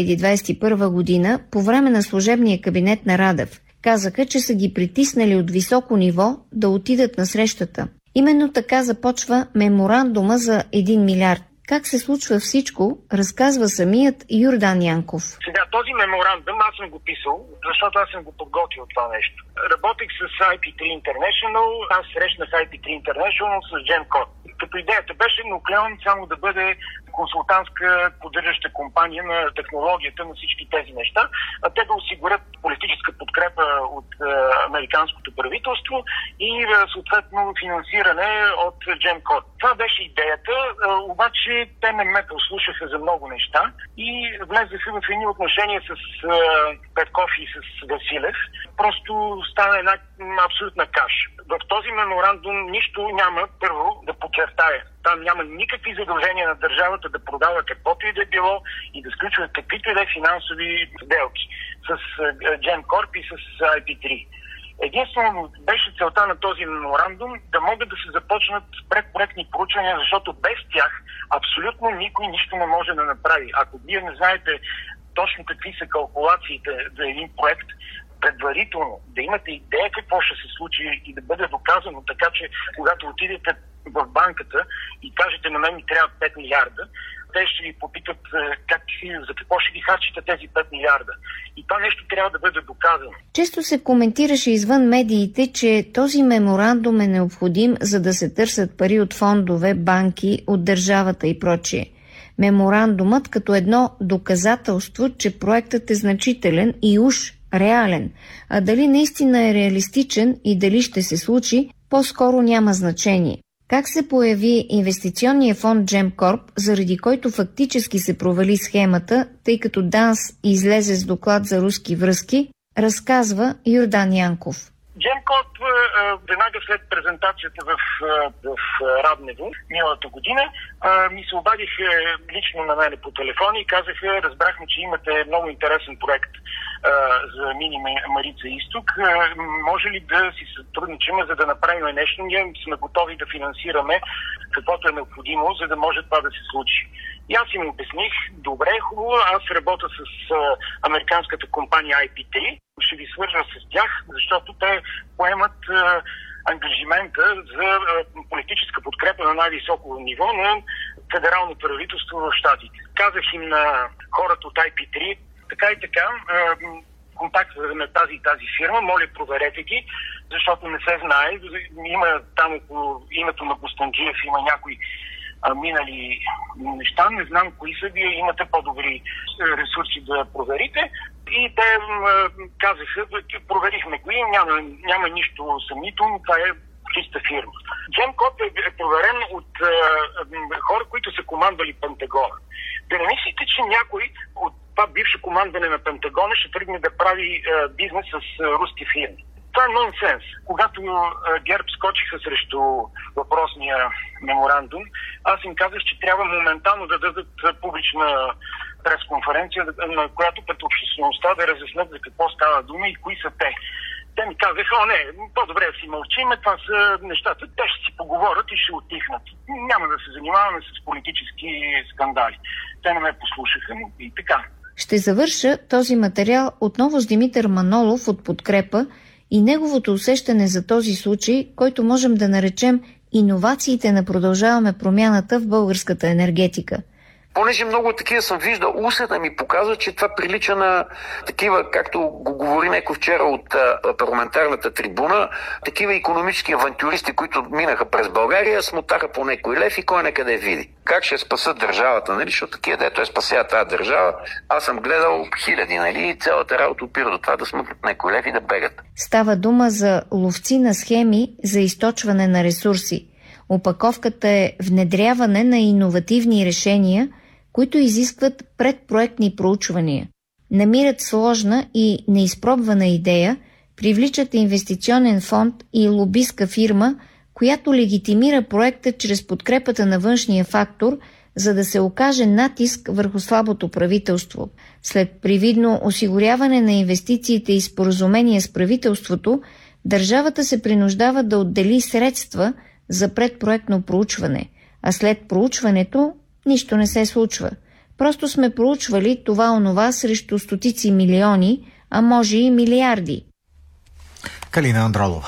2021 година по време на служебния кабинет на Радев. Казаха, че са ги притиснали от високо ниво да отидат на срещата. Именно така започва меморандума за 1 милиард. Как се случва всичко, разказва самият Йордан Янков. Сега този меморандум аз съм го писал, защото аз съм го подготвил това нещо. Работех с IP3 International, аз срещнах IP3 International с GEMCORP. Като идеята беше Нуклеон само да бъде консултантска поддържаща компания на технологията на всички тези неща, а те да осигурят политическа подкрепа от американското правителство и съответно финансиране от GEMCORP. Това беше идеята, обаче те не ме послушаха за много неща и влезаха в едни отношения с Петков и с Василев. Просто стана една абсолютна каша. В този меморандум нищо няма, първо, да подчертая. Там няма никакви задължения на държавата да продава каквото и да е било и да сключва каквито и да е финансови сделки с GEMCORP и с IP3. Единствено беше целта на този меморандум да могат да се започнат предпроектни проучвания, защото без тях абсолютно никой нищо не може да направи. Ако вие не знаете точно какви са калкулациите за един проект, предварително да имате идея какво ще се случи и да бъде доказано, така че когато отидете в банката и кажете на мен ми трябва 5 милиарда, те ще ви попитат за какво ще ги харчите тези 5 милиарда. И това нещо трябва да бъде доказано. Често се коментираше извън медиите, че този меморандум е необходим, за да се търсят пари от фондове, банки, от държавата и прочие. Меморандумът като едно доказателство, че проектът е значителен и уж реален, а дали наистина е реалистичен и дали ще се случи, по-скоро няма значение. Как се появи инвестиционния фонд GEMCORP, заради който фактически се провали схемата, тъй като ДАНС излезе с доклад за руски връзки, разказва Йордан Янков. GEMCORP веднага след презентацията в Раднево миналата година ми се обадиха лично на мене по телефон и казаха, разбрахме, че имате много интересен проект за Мини Марица Изток. Може ли да си сътрудничим, за да направим нещо? Ние сме готови да финансираме каквото е необходимо, за да може това да се случи. И аз им обясних, добре, хубаво, аз работя с американската компания IP3, ще ви свържа с тях, защото те поемат ангажимента за политическа подкрепа на най-високо ниво на федерално правителство в Щатите. Казах им на хората от IP3, така и така, контактваме тази фирма, моля, проверете ги, защото не се знае. Има там около името на Бостанджиев, има някои минали неща, не знам кои са, вие имате по-добри ресурси да проверите. И те казаха, проверихме го и няма нищо съмнително, това е чиста фирма. Gemcorp е проверен от хора, които са командвали Пентагона. Да не мислите, че някой от това бивше командване на Пентагона ще тръгне да прави бизнес с руски фирми. Това е нонсенс. Когато ГЕРБ скочиха срещу въпросния меморандум, аз им казах, че трябва моментално да дадат публична пресконференция, на която пред обществеността да разяснят за какво става дума и кои са те. Те ми казаха, не, по-добре да си мълчиме, това са нещата, те ще си поговорят и ще отихнат. Няма да се занимаваме с политически скандали. Те не ме послушаха и така. Ще завърша този материал отново с Димитър Манолов от Подкрепа и неговото усещане за този случай, който можем да наречем иновациите на Продължаваме промяната в българската енергетика. Понеже много такива съм виждал, усета ми показва, че това прилича на такива, както го говори някой вчера от парламентарната трибуна, такива икономически авантюристи, които минаха през България, смотаха по някой лев и кой некъде види. Как ще спасат държавата, нали? Защото такива, дето е спасява тази държава, аз съм гледал хиляди, нали? И цялата работа опира до това да смъкнат някой лев и да бегат. Става дума за ловци на схеми за източване на ресурси. Опаковката е внедряване на иновативни решения, които изискват предпроектни проучвания. Намират сложна и неизпробвана идея, привличат инвестиционен фонд и лобистка фирма, която легитимира проекта чрез подкрепата на външния фактор, за да се окаже натиск върху слабото правителство. След привидно осигуряване на инвестициите и споразумение с правителството, държавата се принуждава да отдели средства за предпроектно проучване, а след проучването нищо не се случва. Просто сме проучвали това-онова срещу стотици милиони, а може и милиарди. Калина Андролова.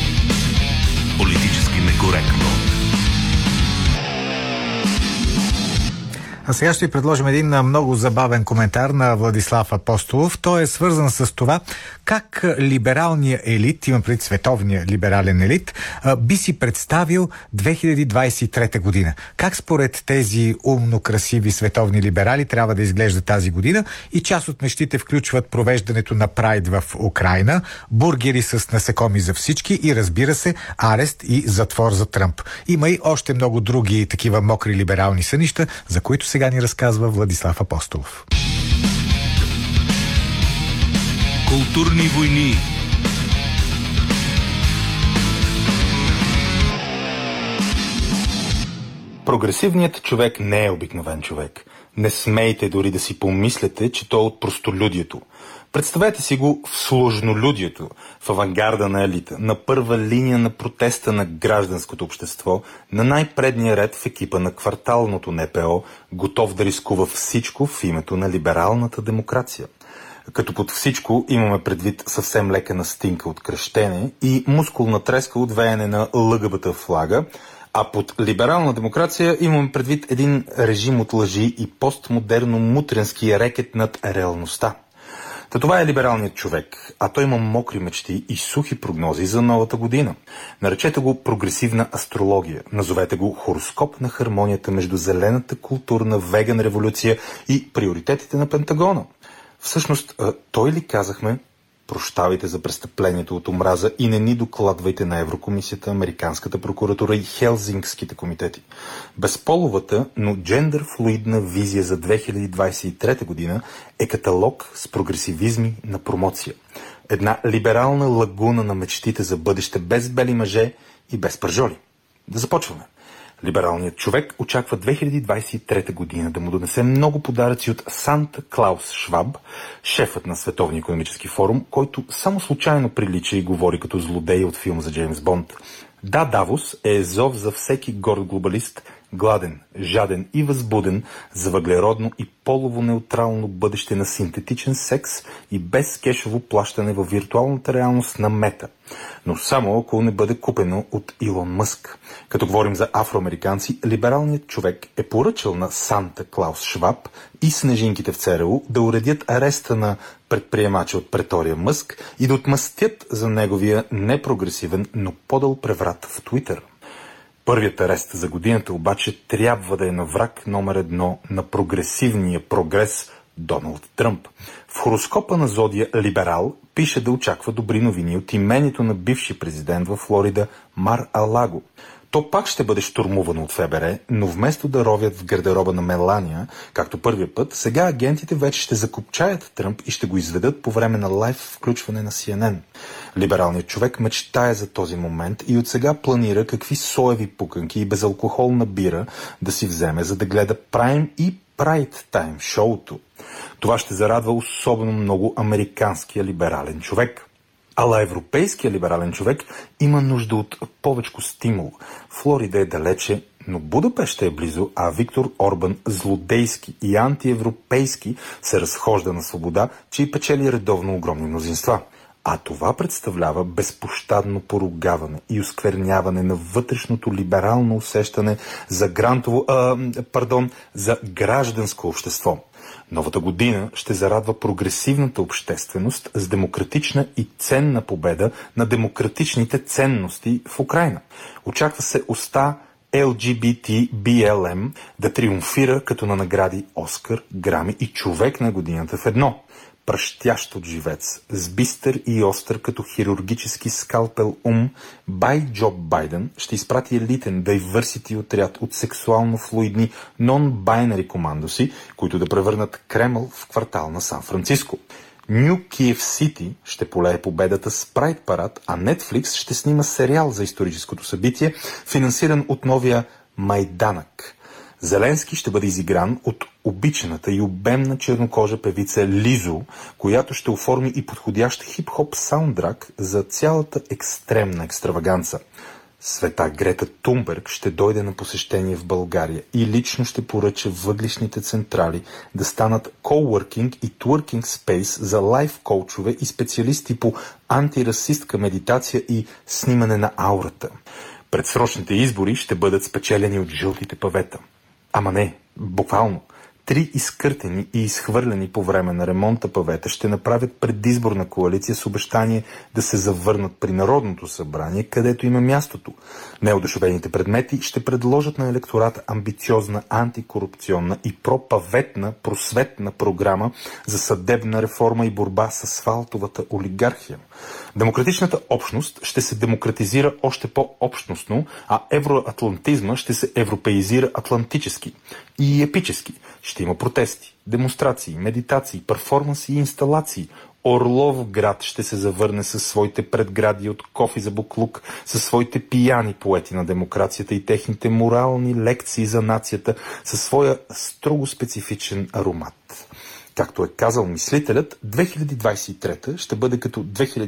Политически некоректно. А сега ще ви предложим един много забавен коментар на Владислав Апостолов. Той е свързан с това как либералният елит, имам предвид световния либерален елит, би си представил 2023 година. Как според тези умно красиви световни либерали трябва да изглежда тази година, и част от мечтите включват провеждането на Прайд в Украйна, бургери с насекоми за всички и, разбира се, арест и затвор за Тръмп. Има и още много други такива мокри либерални сънища, за които сега ни разказва Владислав Апостолов. Културни войни. Прогресивният човек не е обикновен човек. Не смейте дори да си помислите, че той е от простолюдието. Представете си го в сложнолюдието, в авангарда на елита, на първа линия на протеста на гражданското общество, на най-предния ред в екипа на кварталното НПО, готов да рискува всичко в името на либералната демокрация. Като под всичко имаме предвид съвсем лека настинка от крещене и мускулна треска от веене на лъгавата флага, а под либерална демокрация имаме предвид един режим от лъжи и постмодерно мутренски рекет над реалността. Та това е либералният човек, а той има мокри мечти и сухи прогнози за новата година. Наречете го прогресивна астрология, назовете го хороскоп на хармонията между зелената културна веган революция и приоритетите на Пентагона. Всъщност, той ли казахме: прощавайте за престъплението от омраза и не ни докладвайте на Еврокомисията, Американската прокуратура и Хелзинкските комитети. Безполовата, но джендър-флуидна визия за 2023 година е каталог с прогресивизми на промоция. Една либерална лагуна на мечтите за бъдеще без бели мъже и без пържоли. Да започваме. Либералният човек очаква 2023 година да му донесе много подаръци от Санта Клаус Шваб, шефът на Световния икономически форум, който само случайно прилича и говори като злодей от филм за Джеймс Бонд. Да, Давос е зов за всеки горд глобалист гладен, жаден и възбуден за въглеродно и полово неутрално бъдеще на синтетичен секс и без кешово плащане във виртуалната реалност на Мета. Но само ако не бъде купено от Илон Мъск. Като говорим за афроамериканци, либералният човек е поръчал на Санта Клаус Шваб и снежинките в ЦРУ да уредят ареста на предприемача от претория Мъск и да отмъстят за неговия непрогресивен, но подъл преврат в Твитър. Първият арест за годината обаче трябва да е на враг номер 1 на прогресивния прогрес Доналд Тръмп. В хороскопа на зодия Либерал пише да очаква добри новини от имението на бивши президент в Флорида Мар-а-Лаго. То пак ще бъде щурмувано от ФБР, но вместо да ровят в гардероба на Мелания, както първия път, сега агентите вече ще закопчаят Тръмп и ще го изведат по време на лайв включване на CNN. Либералният човек мечтае за този момент и от сега планира какви соеви пуканки и безалкохолна бира да си вземе, за да гледа Прайм и Прайд Тайм шоуто. Това ще зарадва особено много американския либерален човек. Ала европейския либерален човек има нужда от повечко стимул. Флорида е далече, но Будапеща е близо, а Виктор Орбан злодейски и антиевропейски се разхожда на свобода, че и печели редовно огромни мнозинства. А това представлява безпощадно поругаване и оскверняване на вътрешното либерално усещане за за гражданско общество. Новата година ще зарадва прогресивната общественост с демократична и ценна победа на демократичните ценности в Украйна. Очаква се уста LGBT BLM да триумфира като на награди Оскар, Грами и Човек на годината в едно. Пръщящ от живец, с бистър и остър като хирургически скалпел бай Джо Байден ще изпрати елитен дайвърсити отряд от сексуално флуидни нон-байнари командоси, които да превърнат Кремъл в квартал на Сан-Франциско. Ню Киев Сити ще полее победата с Прайд парад, а Netflix ще снима сериал за историческото събитие, финансиран от новия Майданък. Зеленски ще бъде изигран от обичаната и обемна чернокожа певица Лизо, която ще оформи и подходящ хип-хоп саундтрак за цялата екстремна екстраваганца. Света Грета Тунберг ще дойде на посещение в България и лично ще поръча въглищните централи да станат коуъркинг и творкинг спейс за лайф коучове и специалисти по антирасистка медитация и снимане на аурата. Предсрочните избори ще бъдат спечелени от жълтите павета. Ама не, буквално. 3 изкъртени и изхвърлени по време на ремонта павета ще направят предизборна коалиция с обещание да се завърнат при Народното събрание, където има мястото. Неодушевените предмети ще предложат на електората амбициозна антикорупционна и пропаветна просветна програма за съдебна реформа и борба с асфалтовата олигархия. Демократичната общност ще се демократизира още по-общностно, а евроатлантизма ще се европеизира атлантически и епически. Ще има протести, демонстрации, медитации, перформанси и инсталации. Орловград ще се завърне със своите предгради от кофи за буклук, със своите пияни поети на демокрацията и техните морални лекции за нацията, със своя строго специфичен аромат. Както е казал мислителят, 2023 ще бъде като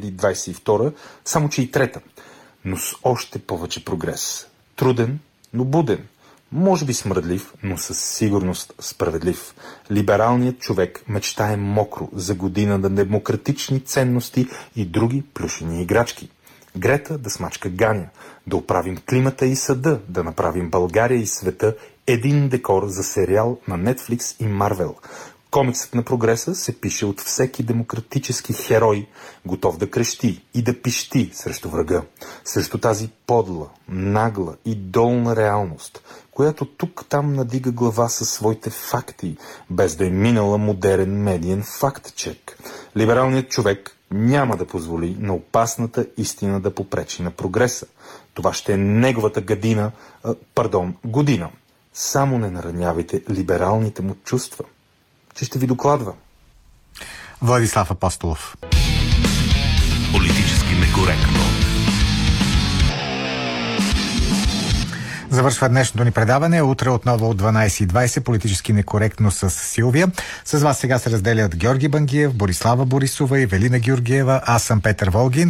2022, само че и трета, но с още повече прогрес. Труден, но буден. Може би смръдлив, но със сигурност справедлив. Либералният човек мечтае мокро за година на демократични ценности и други плюшени играчки. Грета да смачка Ганя, да оправим климата и съда, да направим България и света един декор за сериал на Netflix и Marvel. Комиксът на прогреса се пише от всеки демократически херой, готов да крещи и да пищи срещу врага, срещу тази подла, нагла и долна реалност, която тук-там надига глава със своите факти, без да е минала модерен медиен факт-чек. Либералният човек няма да позволи на опасната истина да попречи на прогреса. Това ще е неговата година. Само не наранявайте либералните му чувства, че ще ви докладва. Владислав Апостолов. Политически некоректно. Завършва днешното ни предаване. Утре отново от 12:20 политически некоректно с Силвия. С вас сега се разделят Георги Бангиев, Борислава Борисова и Велина Георгиева. Аз съм Петър Волгин.